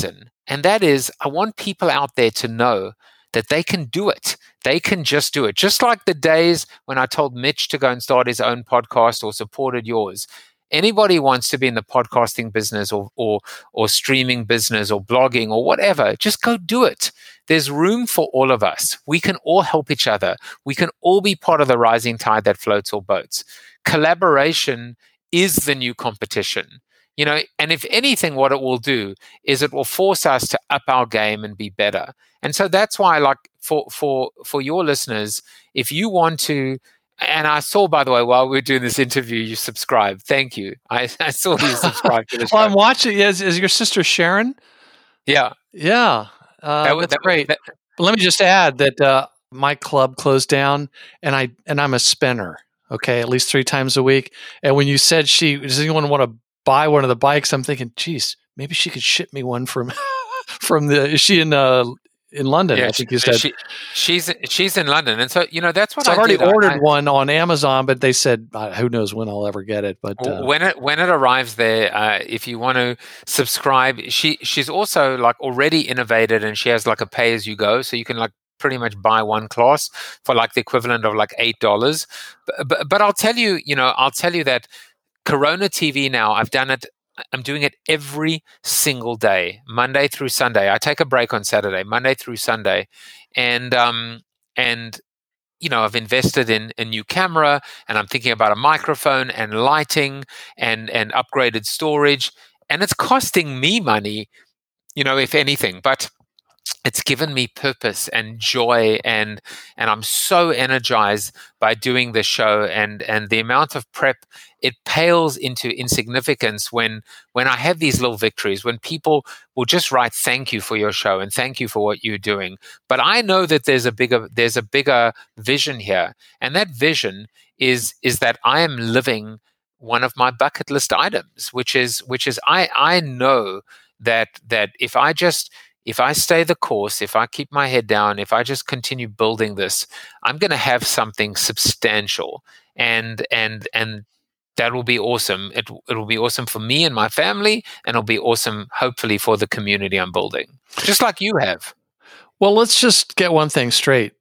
Speaker 1: And that is, I want people out there to know that they can do it. They can just do it. Just like the days when I told Mitch to go and start his own podcast or supported yours. Anybody wants to be in the podcasting business or, or, or streaming business or blogging or whatever, just go do it. There's room for all of us. We can all help each other. We can all be part of the rising tide that floats all boats. Collaboration is the new competition. You know, and if anything, what it will do is it will force us to up our game and be better. And so that's why, like, for for for your listeners, if you want to, and I saw, by the way, while we were doing this interview, you subscribed. Thank you. I, I saw you subscribed to the show.
Speaker 2: Well, I'm watching. Is, is your sister Sharon?
Speaker 1: Yeah.
Speaker 2: Yeah. Uh,
Speaker 1: that was,
Speaker 2: that's
Speaker 1: that,
Speaker 2: great.
Speaker 1: That,
Speaker 2: but let me just add that uh, my club closed down, and I and I'm a spinner. Okay, at least three times a week. And when you said she does anyone want to buy one of the bikes, I'm thinking, geez, maybe she could ship me one from from the. Is she in uh, in London?
Speaker 1: Yeah,
Speaker 2: I think you said
Speaker 1: she, she's she's in London, and so you know that's what
Speaker 2: so
Speaker 1: I
Speaker 2: I've already
Speaker 1: did.
Speaker 2: ordered
Speaker 1: I,
Speaker 2: one on Amazon, but they said uh, who knows when I'll ever get it. But uh,
Speaker 1: when it when it arrives there, uh, if you want to subscribe, she she's also like already innovated, and she has like a pay as you go, so you can like pretty much buy one class for like the equivalent of like eight dollars. But, but but I'll tell you, you know, I'll tell you that Corona T V now, I've done it. I'm doing it every single day, Monday through Sunday. I take a break on Saturday, Monday through Sunday, and um and you know I've invested in a new camera, and I'm thinking about a microphone and lighting and and upgraded storage, and it's costing me money, you know, if anything, but it's given me purpose and joy, and and I'm so energized by doing the show, and and the amount of prep, it pales into insignificance when when I have these little victories, when people will just write thank you for your show and thank you for what you're doing. But I know that there's a bigger there's a bigger vision here, and that vision is is that I am living one of my bucket list items, which is which is I I know that that if I just If I stay the course, if I keep my head down, if I just continue building this, I'm going to have something substantial, and and and that will be awesome. It it will be awesome for me and my family, and it'll be awesome, hopefully, for the community I'm building, just like you have.
Speaker 2: Well, let's just get one thing straight,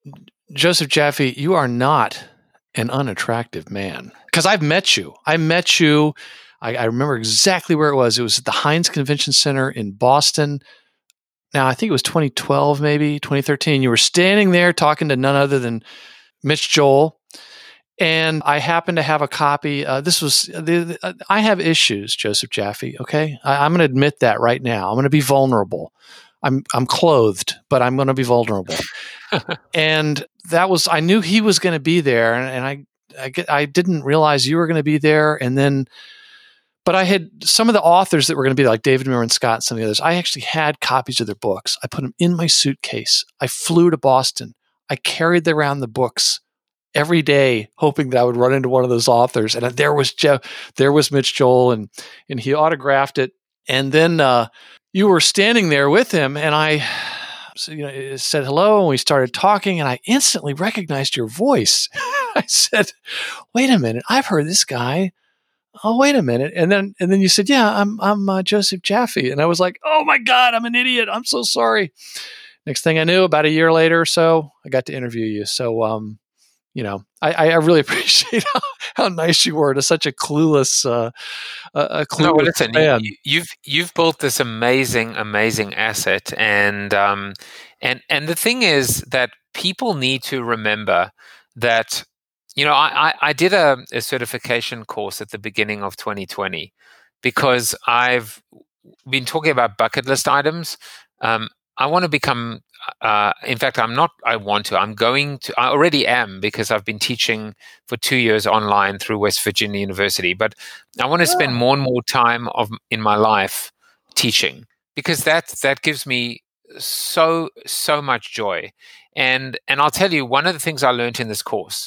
Speaker 2: Joseph Jaffe. You are not an unattractive man, because I've met you. I met you. I, I remember exactly where it was. It was at the Heinz Convention Center in Boston. Now, I think it was twenty twelve, maybe twenty thirteen. You were standing there talking to none other than Mitch Joel. And I happened to have a copy. Uh, this was, the, the, I have issues, Joseph Jaffe. Okay. I, I'm going to admit that right now. I'm going to be vulnerable. I'm, I'm clothed, but I'm going to be vulnerable. And that was, I knew he was going to be there. And, and I, I, I didn't realize you were going to be there. And then, But I had some of the authors that were going to be like David Merwin Scott and some of the others. I actually had copies of their books. I put them in my suitcase. I flew to Boston. I carried around the books every day, hoping that I would run into one of those authors. And there was Jeff, there was Mitch Joel, and and he autographed it. And then uh, you were standing there with him, and I so, you know, said hello, and we started talking, and I instantly recognized your voice. I said, "Wait a minute, I've heard this guy." Oh, wait a minute. And then, and then you said, yeah, I'm, I'm uh, Joseph Jaffe. And I was like, oh my God, I'm an idiot. I'm so sorry. Next thing I knew, about a year later or so, I got to interview you. So, um, you know, I, I really appreciate how, how nice you were to such a clueless, uh, a clueless
Speaker 1: no, well, listen,
Speaker 2: man.
Speaker 1: You, you've, you've built this amazing, amazing asset. And, um, and, and the thing is that people need to remember that, you know, I, I did a, a certification course at the beginning of twenty twenty because I've been talking about bucket list items. Um, I want to become, uh, in fact, I'm not, I want to, I'm going to, I already am, because I've been teaching for two years online through West Virginia University. But I want to spend more and more time of in my life teaching, because that, that gives me so, so much joy. And, and I'll tell you, one of the things I learned in this course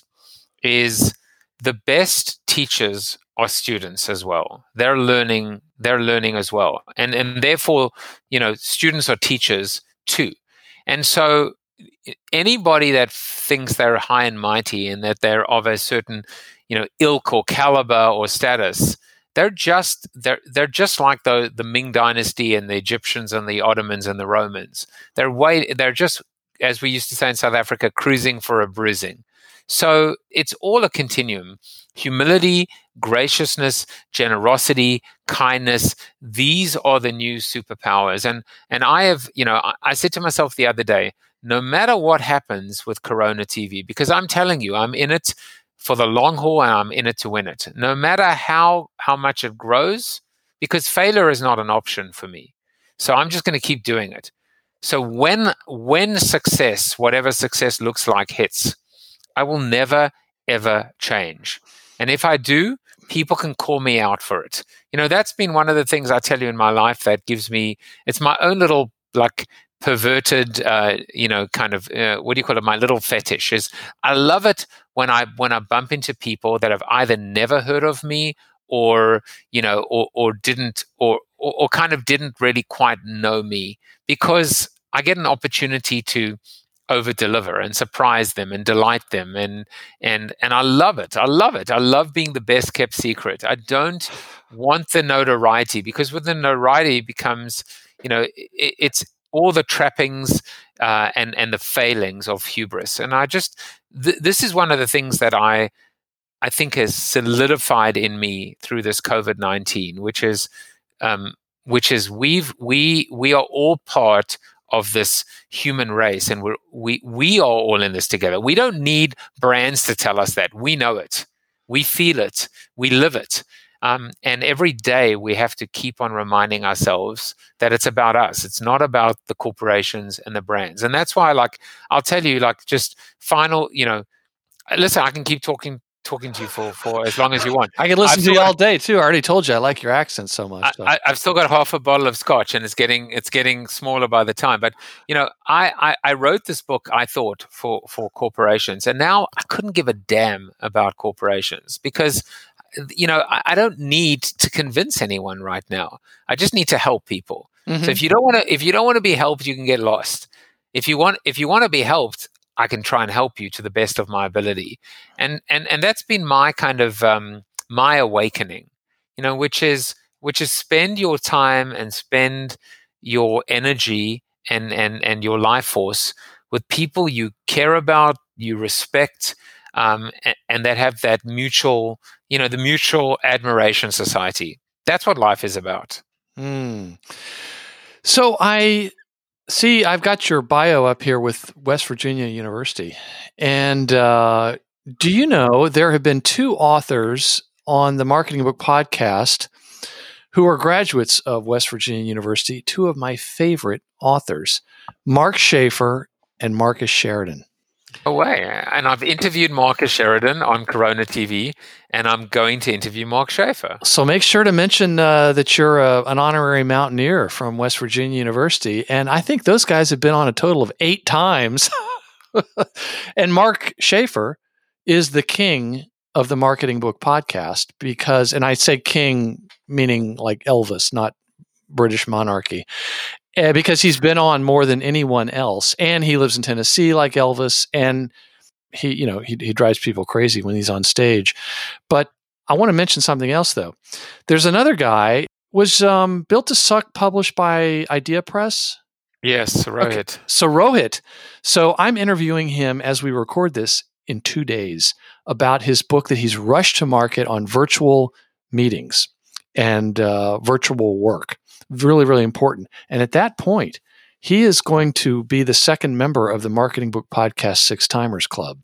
Speaker 1: is the best teachers are students as well. They're learning, they're learning as well. And and therefore, you know, students are teachers too. And so anybody that thinks they're high and mighty and that they're of a certain, you know, ilk or caliber or status, they're just they're they're just like the the Ming Dynasty and the Egyptians and the Ottomans and the Romans. They're way they're just, as we used to say in South Africa, cruising for a bruising. So it's all a continuum. Humility, graciousness, generosity, kindness, these are the new superpowers. And and I have, you know, I, I said to myself the other day, no matter what happens with Corona T V, because I'm telling you, I'm in it for the long haul and I'm in it to win it. No matter how how much it grows, because failure is not an option for me. So I'm just going to keep doing it. So when when success, whatever success looks like, hits, I will never, ever change. And if I do, people can call me out for it. You know, that's been one of the things I tell you in my life that gives me, it's my own little, like, perverted, uh, you know, kind of, uh, what do you call it? My little fetish is I love it when I when I bump into people that have either never heard of me or, you know, or or didn't, or or, or kind of didn't really quite know me, because I get an opportunity to over deliver and surprise them and delight them, and and and I love it. I love it. I love being the best kept secret. I don't want the notoriety, because with the notoriety it becomes, you know, it, it's all the trappings uh, and and the failings of hubris. And I just th- this is one of the things that I I think has solidified in me through this COVID nineteen, which is um, which is we've we we are all part of this human race, and we're, we we are all in this together. We don't need brands to tell us that. We know it. We feel it. We live it. Um, and every day we have to keep on reminding ourselves that it's about us. It's not about the corporations and the brands. And that's why, like, I'll tell you, like, just final, you know, listen, I can keep talking talking to you for, for as long as you want.
Speaker 2: I can listen
Speaker 1: I've
Speaker 2: to you all day too. I already told you I like your accent so much. So.
Speaker 1: I, I've still got half a bottle of scotch, and it's getting it's getting smaller by the time. But you know, I, I, I wrote this book, I thought, for for corporations, and now I couldn't give a damn about corporations, because you know I, I don't need to convince anyone right now. I just need to help people. Mm-hmm. So if you don't want to if you don't want to be helped, you can get lost. If you want if you want to be helped, I can try and help you to the best of my ability. And and and that's been my kind of um, my awakening, you know, which is which is spend your time and spend your energy and and and your life force with people you care about, you respect, um, and, and that have that mutual, you know, the mutual admiration society. That's what life is about.
Speaker 2: Mm. So I. See, I've got your bio up here with West Virginia University. And uh, do you know there have been two authors on the Marketing Book Podcast who are graduates of West Virginia University, two of my favorite authors, Mark Schaefer and Marcus Sheridan.
Speaker 1: Oh, way. And I've interviewed Marcus Sheridan on Corona T V, and I'm going to interview Mark Schaefer.
Speaker 2: So make sure to mention uh, that you're a, an honorary mountaineer from West Virginia University. And I think those guys have been on a total of eight times. And Mark Schaefer is the king of the Marketing Book Podcast because, and I say king meaning like Elvis, not British monarchy. Uh, because he's been on more than anyone else, and he lives in Tennessee like Elvis, and he, you know, he, he drives people crazy when he's on stage. But I want to mention something else, though. There's another guy was um, Built to Suck, published by Idea Press.
Speaker 1: Yes, Rohit.
Speaker 2: Okay. So Rohit. So I'm interviewing him as we record this in two days about his book that he's rushed to market on virtual meetings and uh, virtual work. Really, really important. And at that point, he is going to be the second member of the Marketing Book Podcast Six Timers Club.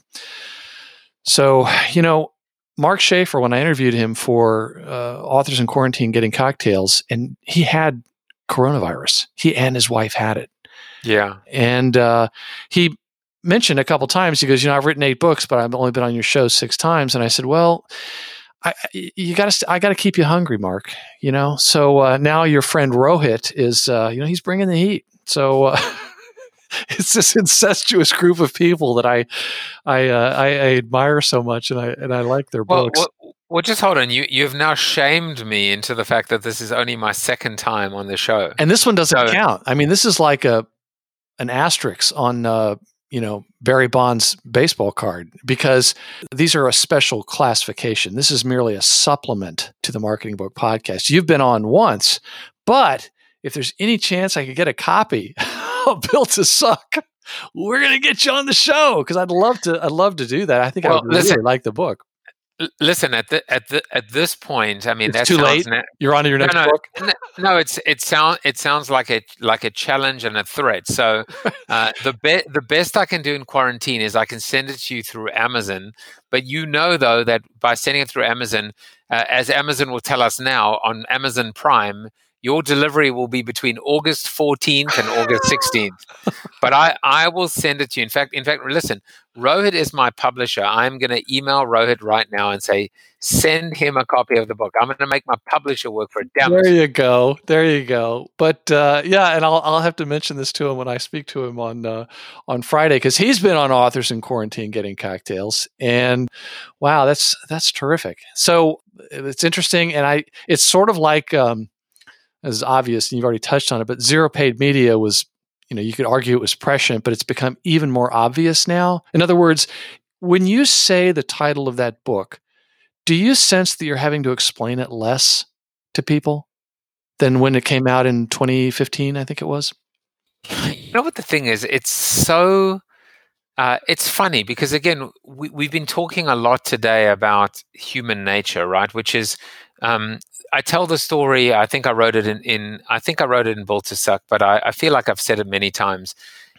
Speaker 2: So, you know, Mark Schaefer, when I interviewed him for uh, Authors in Quarantine Getting Cocktails, and he had coronavirus. He and his wife had it.
Speaker 1: Yeah.
Speaker 2: And uh, he mentioned a couple times, he goes, you know, I've written eight books, but I've only been on your show six times. And I said, well, I, you got to, I got to keep you hungry, Mark, you know? So uh, now your friend Rohit is, uh, you know, he's bringing the heat. So uh, it's this incestuous group of people that I, I, uh, I, I admire so much, and I, and I like their
Speaker 1: well,
Speaker 2: books.
Speaker 1: Well, well, just hold on. You, you've now shamed me into the fact that this is only my second time on the show.
Speaker 2: And this one doesn't
Speaker 1: so,
Speaker 2: count. I mean, this is like a, an asterisk on uh, you know, Barry Bonds baseball card, because these are a special classification. This is merely a supplement to the Marketing Book Podcast. You've been on once, but if there's any chance I could get a copy of Built to Suck, we're going to get you on the show, because I'd love to. I'd love to do that. I think well, I would listen, really like the book.
Speaker 1: Listen, at the at the at this point, I mean,
Speaker 2: it's
Speaker 1: that's
Speaker 2: too late. Na- You're on to your next
Speaker 1: no, no,
Speaker 2: book.
Speaker 1: No, no, it's it sound it sounds like a like a challenge and a threat. So uh, the be- the best I can do in quarantine is I can send it to you through Amazon. But you know, though, that by sending it through Amazon, uh, as Amazon will tell us now on Amazon Prime, your delivery will be between August fourteenth and August sixteenth. But I, I will send it to you. In fact, in fact, listen, Rohit is my publisher. I'm going to email Rohit right now and say, send him a copy of the book. I'm going to make my publisher work for it. Damn
Speaker 2: there
Speaker 1: it.
Speaker 2: you go. There you go. But uh, yeah, and I'll I'll have to mention this to him when I speak to him on uh, on Friday, because he's been on Authors in Quarantine Getting Cocktails, and wow, that's that's terrific. So it's interesting, and I it's sort of like. Um, As obvious, and you've already touched on it, but zero paid media was, you know, you could argue it was prescient, but it's become even more obvious now. In other words, when you say the title of that book, do you sense that you're having to explain it less to people than when it came out in twenty fifteen, I think it was?
Speaker 1: You know what the thing is? It's so, uh, it's funny because, again, we, we've been talking a lot today about human nature, right? Which is, um, I tell the story. I think I wrote it in, in I think I wrote it in Built to Suck, but I, I feel like I've said it many times.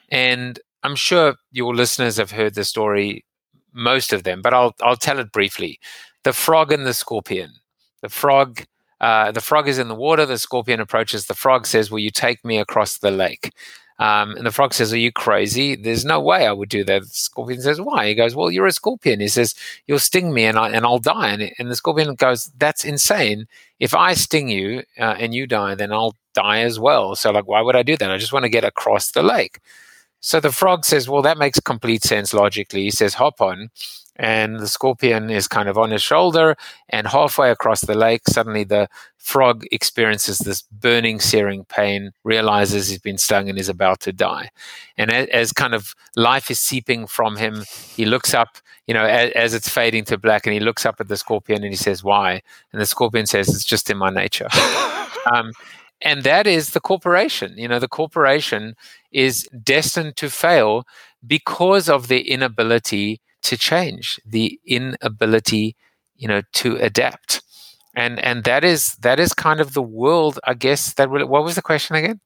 Speaker 1: And I'm sure your listeners have heard the story, most of them, but I'll I'll tell it briefly. The frog and the scorpion. The frog, uh, the frog is in the water. The scorpion approaches the frog, says, "Will you take me across the lake?" Um, and the frog says, "Are you crazy? There's no way I would do that." The scorpion says, "Why?" He goes, "Well, you're a scorpion." He says, "You'll sting me and, I, and I'll die." And, and the scorpion goes, "That's insane. If I sting you uh, and you die, then I'll die as well. So, like, why would I do that? I just want to get across the lake." So the frog says, "Well, that makes complete sense logically." He says, "Hop on." And the scorpion is kind of on his shoulder, and halfway across the lake, suddenly the frog experiences this burning, searing pain, realizes he's been stung and is about to die. And as, as kind of life is seeping from him, he looks up, you know, as, as it's fading to black, and he looks up at the scorpion and he says, "Why?" And the scorpion says, "It's just in my nature." um, and that is the corporation. You know, the corporation is destined to fail because of the inability to change, the inability, you know, to adapt. And and that is that is kind of the world, I guess. That really, what was the question again?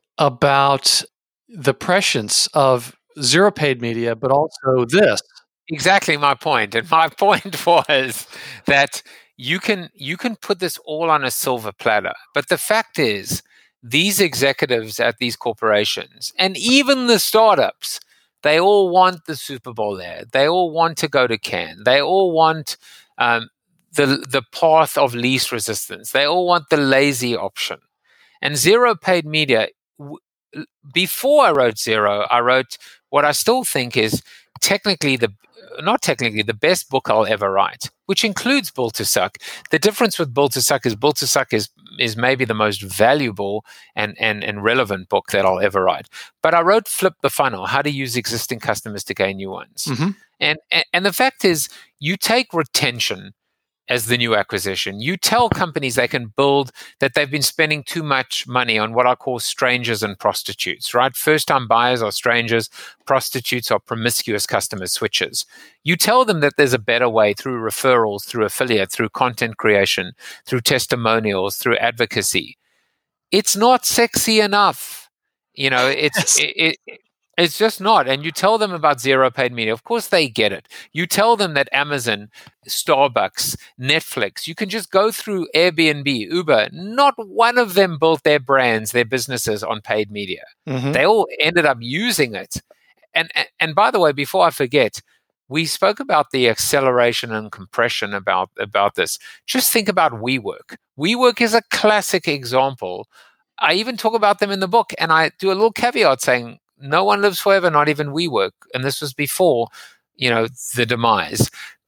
Speaker 2: About the prescience of zero paid media, but also this.
Speaker 1: Exactly my point. And my point was that you can you can put this all on a silver platter. But the fact is, these executives at these corporations, and even the startups, they all want the Super Bowl ad. They all want to go to Cannes. They all want um, the the path of least resistance. They all want the lazy option. And zero paid media, w- before I wrote Zero, I wrote what I still think is technically the, not technically, the best book I'll ever write, which includes Built to Suck. The difference with Built to Suck is Built to Suck is is maybe the most valuable and, and, and relevant book that I'll ever write. But I wrote Flip the Funnel, how to use existing customers to gain new ones. Mm-hmm. And, and and the fact is, you take retention as the new acquisition. You tell companies they can build that they've been spending too much money on what I call strangers and prostitutes, right? First-time buyers are strangers, prostitutes are promiscuous customer switchers. You tell them that there's a better way through referrals, through affiliate, through content creation, through testimonials, through advocacy. It's not sexy enough. You know, it's it, it It's just not. And you tell them about zero paid media. Of course, they get it. You tell them that Amazon, Starbucks, Netflix, you can just go through Airbnb, Uber. Not one of them built their brands, their businesses on paid media. Mm-hmm. They all ended up using it. And, and and by the way, before I forget, we spoke about the acceleration and compression about, about this. Just think about WeWork. WeWork is a classic example. I even talk about them in the book, and I do a little caveat saying, no one lives forever, not even WeWork. And this was before, you know, the demise. But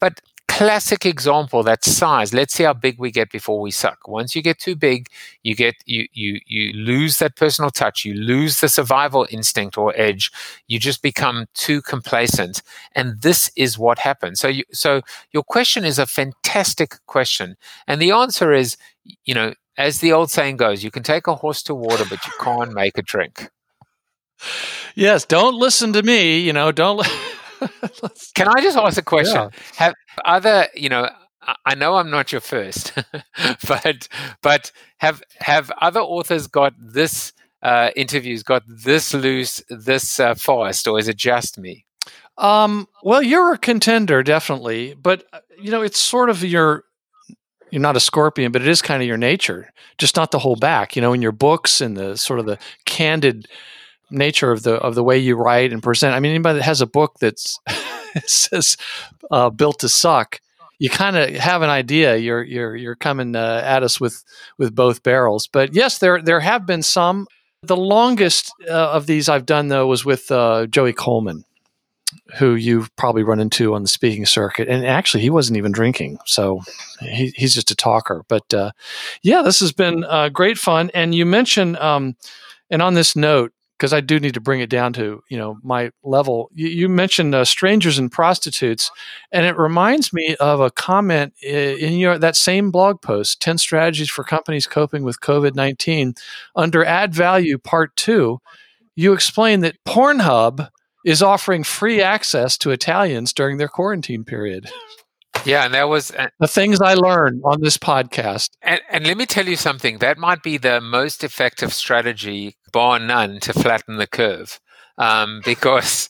Speaker 1: classic example, that size. Let's see how big we get before we suck. Once you get too big, you get you you you lose that personal touch. You lose the survival instinct or edge. You just become too complacent, and this is what happens. So you so your question is a fantastic question, and the answer is, you know, as the old saying goes, you can take a horse to water, but you can't make it drink.
Speaker 2: Yes, don't listen to me. You know, don't.
Speaker 1: Can I just ask a question? Yeah. Have other, you know, I know I'm not your first, but but have have other authors got this uh, interviews got this loose, this uh, fast, or is it just me?
Speaker 2: Um, well, you're a contender, definitely, but you know, it's sort of your. You're not a scorpion, but it is kind of your nature, just not to hold back. You know, in your books and the sort of the candid nature of the of the way you write and present. I mean, anybody that has a book that's says uh, "built to suck," you kind of have an idea. You're you're you're coming uh, at us with with both barrels. But yes, there there have been some. The longest uh, of these I've done though was with uh, Joey Coleman, who you've probably run into on the speaking circuit. And actually, he wasn't even drinking, so he, he's just a talker. But uh, yeah, this has been uh, great fun. And you mentioned, um, and on this note, because I do need to bring it down to, you know, my level. You, you mentioned uh, strangers and prostitutes, and it reminds me of a comment in your that same blog post, ten Strategies for Companies Coping with COVID nineteen. Under Add Value Part two, you explain that Pornhub is offering free access to Italians during their quarantine period.
Speaker 1: Yeah, and that was uh,
Speaker 2: the things I learned on this podcast.
Speaker 1: And, and let me tell you something. That might be the most effective strategy, bar none, to flatten the curve, um, because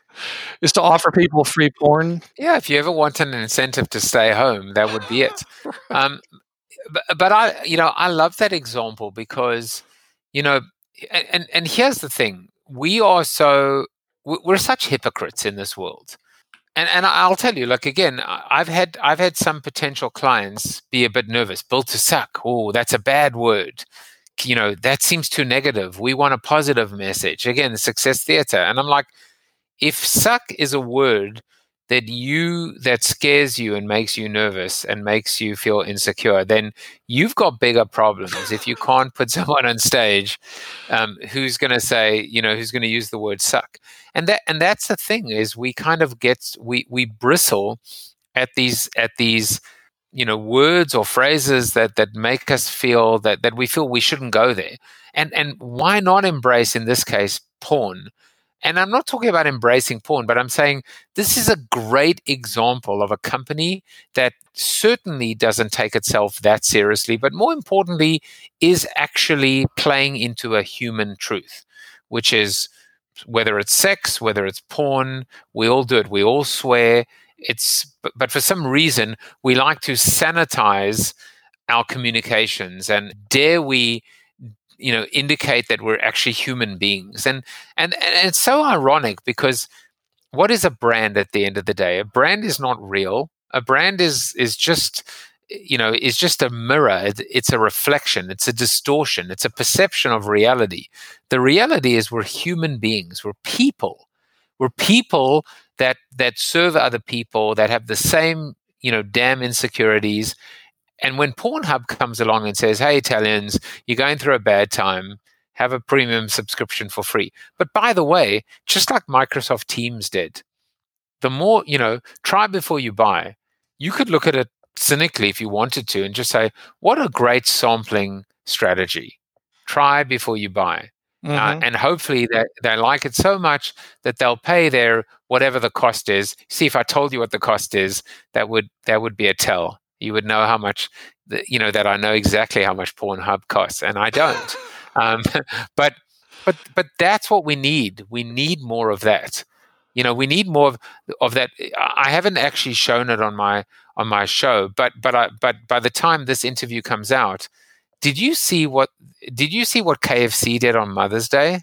Speaker 2: is to offer people free porn.
Speaker 1: Yeah, if you ever want an incentive to stay home, that would be it. um, but, but I, you know, I love that example because, you know, and and here's the thing: we are so we're such hypocrites in this world. And and I'll tell you, like again, I've had I've had some potential clients be a bit nervous. Built to suck. Oh, that's a bad word. You know, that seems too negative. We want a positive message. Again, success theater. And I'm like, if suck is a word that you that scares you and makes you nervous and makes you feel insecure, then you've got bigger problems. If you can't put someone on stage um, who's going to say, you know, who's going to use the word suck. And that and that's the thing is we kind of get we we bristle at these at these you know words or phrases that that make us feel that that we feel we shouldn't go there. And and why not embrace in this case porn? And I'm not talking about embracing porn, but I'm saying this is a great example of a company that certainly doesn't take itself that seriously, but more importantly is actually playing into a human truth, which is whether it's sex, whether it's porn, we all do it. We all swear. It's but, but for some reason we like to sanitize our communications, and dare we, you know, indicate that we're actually human beings. And and and it's so ironic because what is a brand at the end of the day? A brand is not real. A brand is is just you know is just a mirror. It's a reflection. It's a distortion. It's a perception of reality. The reality is we're human beings. We're people. We're people that that serve other people, that have the same you know damn insecurities. And when Pornhub comes along and says, hey, Italians, you're going through a bad time, have a premium subscription for free. But by the way, just like Microsoft Teams did, the more, you know, try before you buy. You could look at it cynically if you wanted to and just say, what a great sampling strategy. Try before you buy. Mm-hmm. Uh, and hopefully they, they like it so much that they'll pay their whatever the cost is. See, if I told you what the cost is, that would that would be a tell. You would know how much, you know, that I know exactly how much Pornhub costs, and I don't. um, but but but that's what we need. We need more of that. You know, we need more of, of that. I haven't actually shown it on my on my show, but but I, but by the time this interview comes out, did you see what did you see what K F C did on Mother's Day?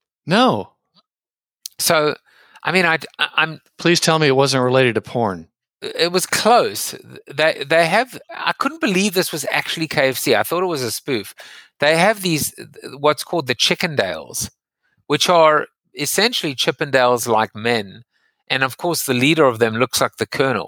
Speaker 2: No.
Speaker 1: So, I mean, I I'm.
Speaker 2: Please tell me it wasn't related to porn.
Speaker 1: It was close. They they have. I couldn't believe this was actually K F C. I thought it was a spoof. They have these what's called the Chickendales, which are essentially Chippendales like men, and of course the leader of them looks like the Colonel.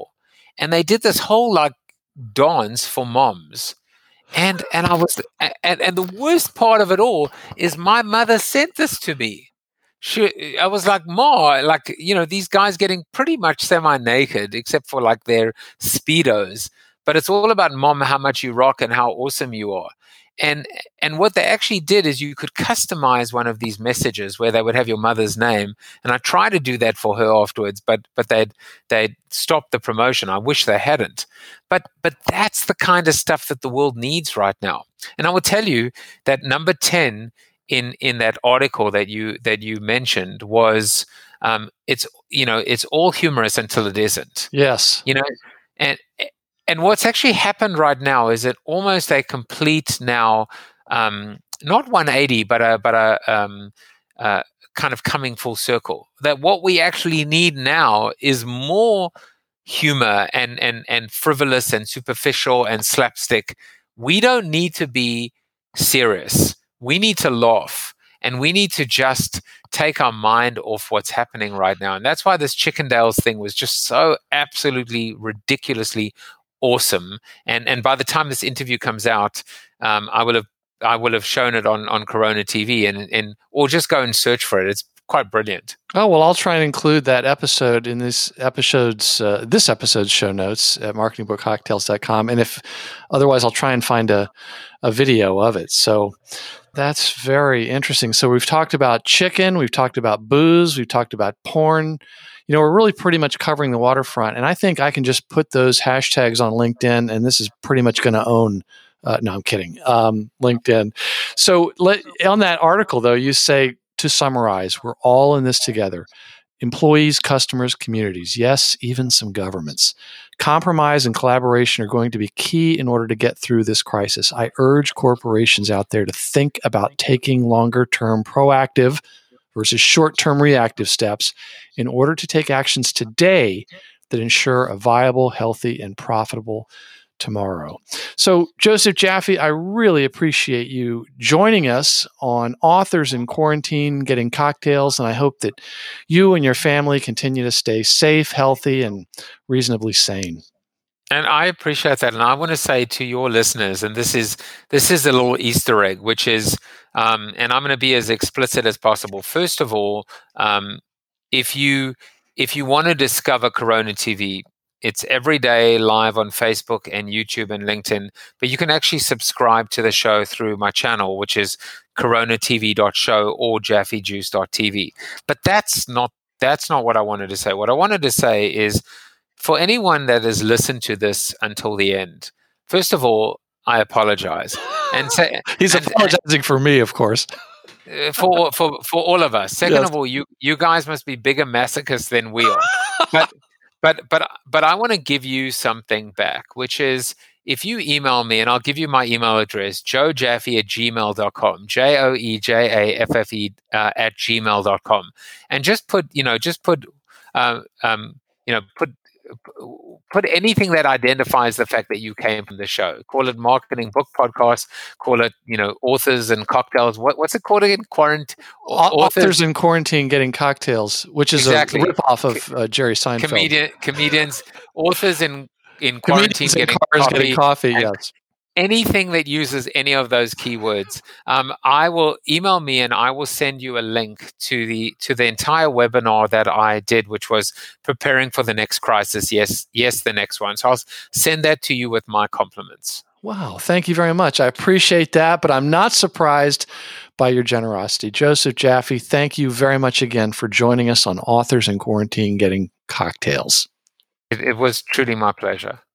Speaker 1: and they did this whole like dance for moms. And and I was and, and the worst part of it all is my mother sent this to me. She, I was like, Ma, like, you know, these guys getting pretty much semi-naked except for like their Speedos. But it's all about, Mom, how much you rock and how awesome you are. And and what they actually did is you could customize one of these messages where they would have your mother's name. And I tried to do that for her afterwards, but but they'd they'd stopped the promotion. I wish they hadn't. But but that's the kind of stuff that the world needs right now. And I will tell you that number ten in in that article that you that you mentioned was um, it's you know it's all humorous until it isn't.
Speaker 2: Yes.
Speaker 1: You know, and and what's actually happened right now is it almost a complete now um, not one eighty but a but a um, uh, kind of coming full circle. That what we actually need now is more humor and and and frivolous and superficial and slapstick. We don't need to be serious. We need to laugh, and we need to just take our mind off what's happening right now. And that's why this Chickendales thing was just so absolutely ridiculously awesome. And and by the time this interview comes out, um, I will have I will have shown it on on Corona T V, and and or just go and search for it. It's quite brilliant.
Speaker 2: Oh, well, I'll try and include that episode in this episode's uh, this episode's show notes at marketing book cocktails dot com. And if otherwise, I'll try and find a, a video of it. So that's very interesting. So we've talked about chicken, we've talked about booze, we've talked about porn. You know, we're really pretty much covering the waterfront. And I think I can just put those hashtags on LinkedIn, and this is pretty much going to own uh, no, I'm kidding. Um, LinkedIn. So let, on that article, though, you say, to summarize, we're all in this together. Employees, customers, communities, yes, even some governments. Compromise and collaboration are going to be key in order to get through this crisis. I urge corporations out there to think about taking longer-term proactive versus short-term reactive steps in order to take actions today that ensure a viable, healthy, and profitable tomorrow. So, Joseph Jaffe, I really appreciate you joining us on Authors in Quarantine Getting Cocktails, and I hope that you and your family continue to stay safe, healthy, and reasonably sane.
Speaker 1: And I appreciate that. And I want to say to your listeners, and this is this is a little Easter egg, which is, um, and I'm going to be as explicit as possible. First of all, um, if you if you want to discover Corona T V, it's every day live on Facebook and YouTube and LinkedIn, but you can actually subscribe to the show through my channel, which is corona t v dot show or jaffe juice dot t v. But that's not that's not what I wanted to say. What I wanted to say is, for anyone that has listened to this until the end, first of all, I apologize. And say,
Speaker 2: he's
Speaker 1: and,
Speaker 2: apologizing and, for me, of course.
Speaker 1: For for for all of us. Second
Speaker 2: yes.
Speaker 1: of all, you you guys must be bigger masochists than we are. But But but but I want to give you something back, which is, if you email me, and I'll give you my email address, joe jaffe at gmail dot com, J O E J A F F E uh, at gmail dot com, and just put, you know, just put, um, um, you know, put put anything that identifies the fact that you came from the show. Call it Marketing Book Podcast. Call it, you know, Authors and Cocktails. What, what's it called again? Quarant-
Speaker 2: Authors, Authors in Quarantine Getting Cocktails, which is exactly. a ripoff of uh, Jerry Seinfeld.
Speaker 1: Comedian, comedians, authors in in quarantine getting
Speaker 2: cars
Speaker 1: coffee.
Speaker 2: Getting coffee yes.
Speaker 1: Anything that uses any of those keywords, um, I will email me, and I will send you a link to the to the entire webinar that I did, which was preparing for the next crisis. Yes, yes, the next one. So I'll send that to you with my compliments.
Speaker 2: Wow, thank you very much. I appreciate that, but I'm not surprised by your generosity. Joseph Jaffe, thank you very much again for joining us on Authors in Quarantine Getting Cocktails.
Speaker 1: It, it was truly my pleasure.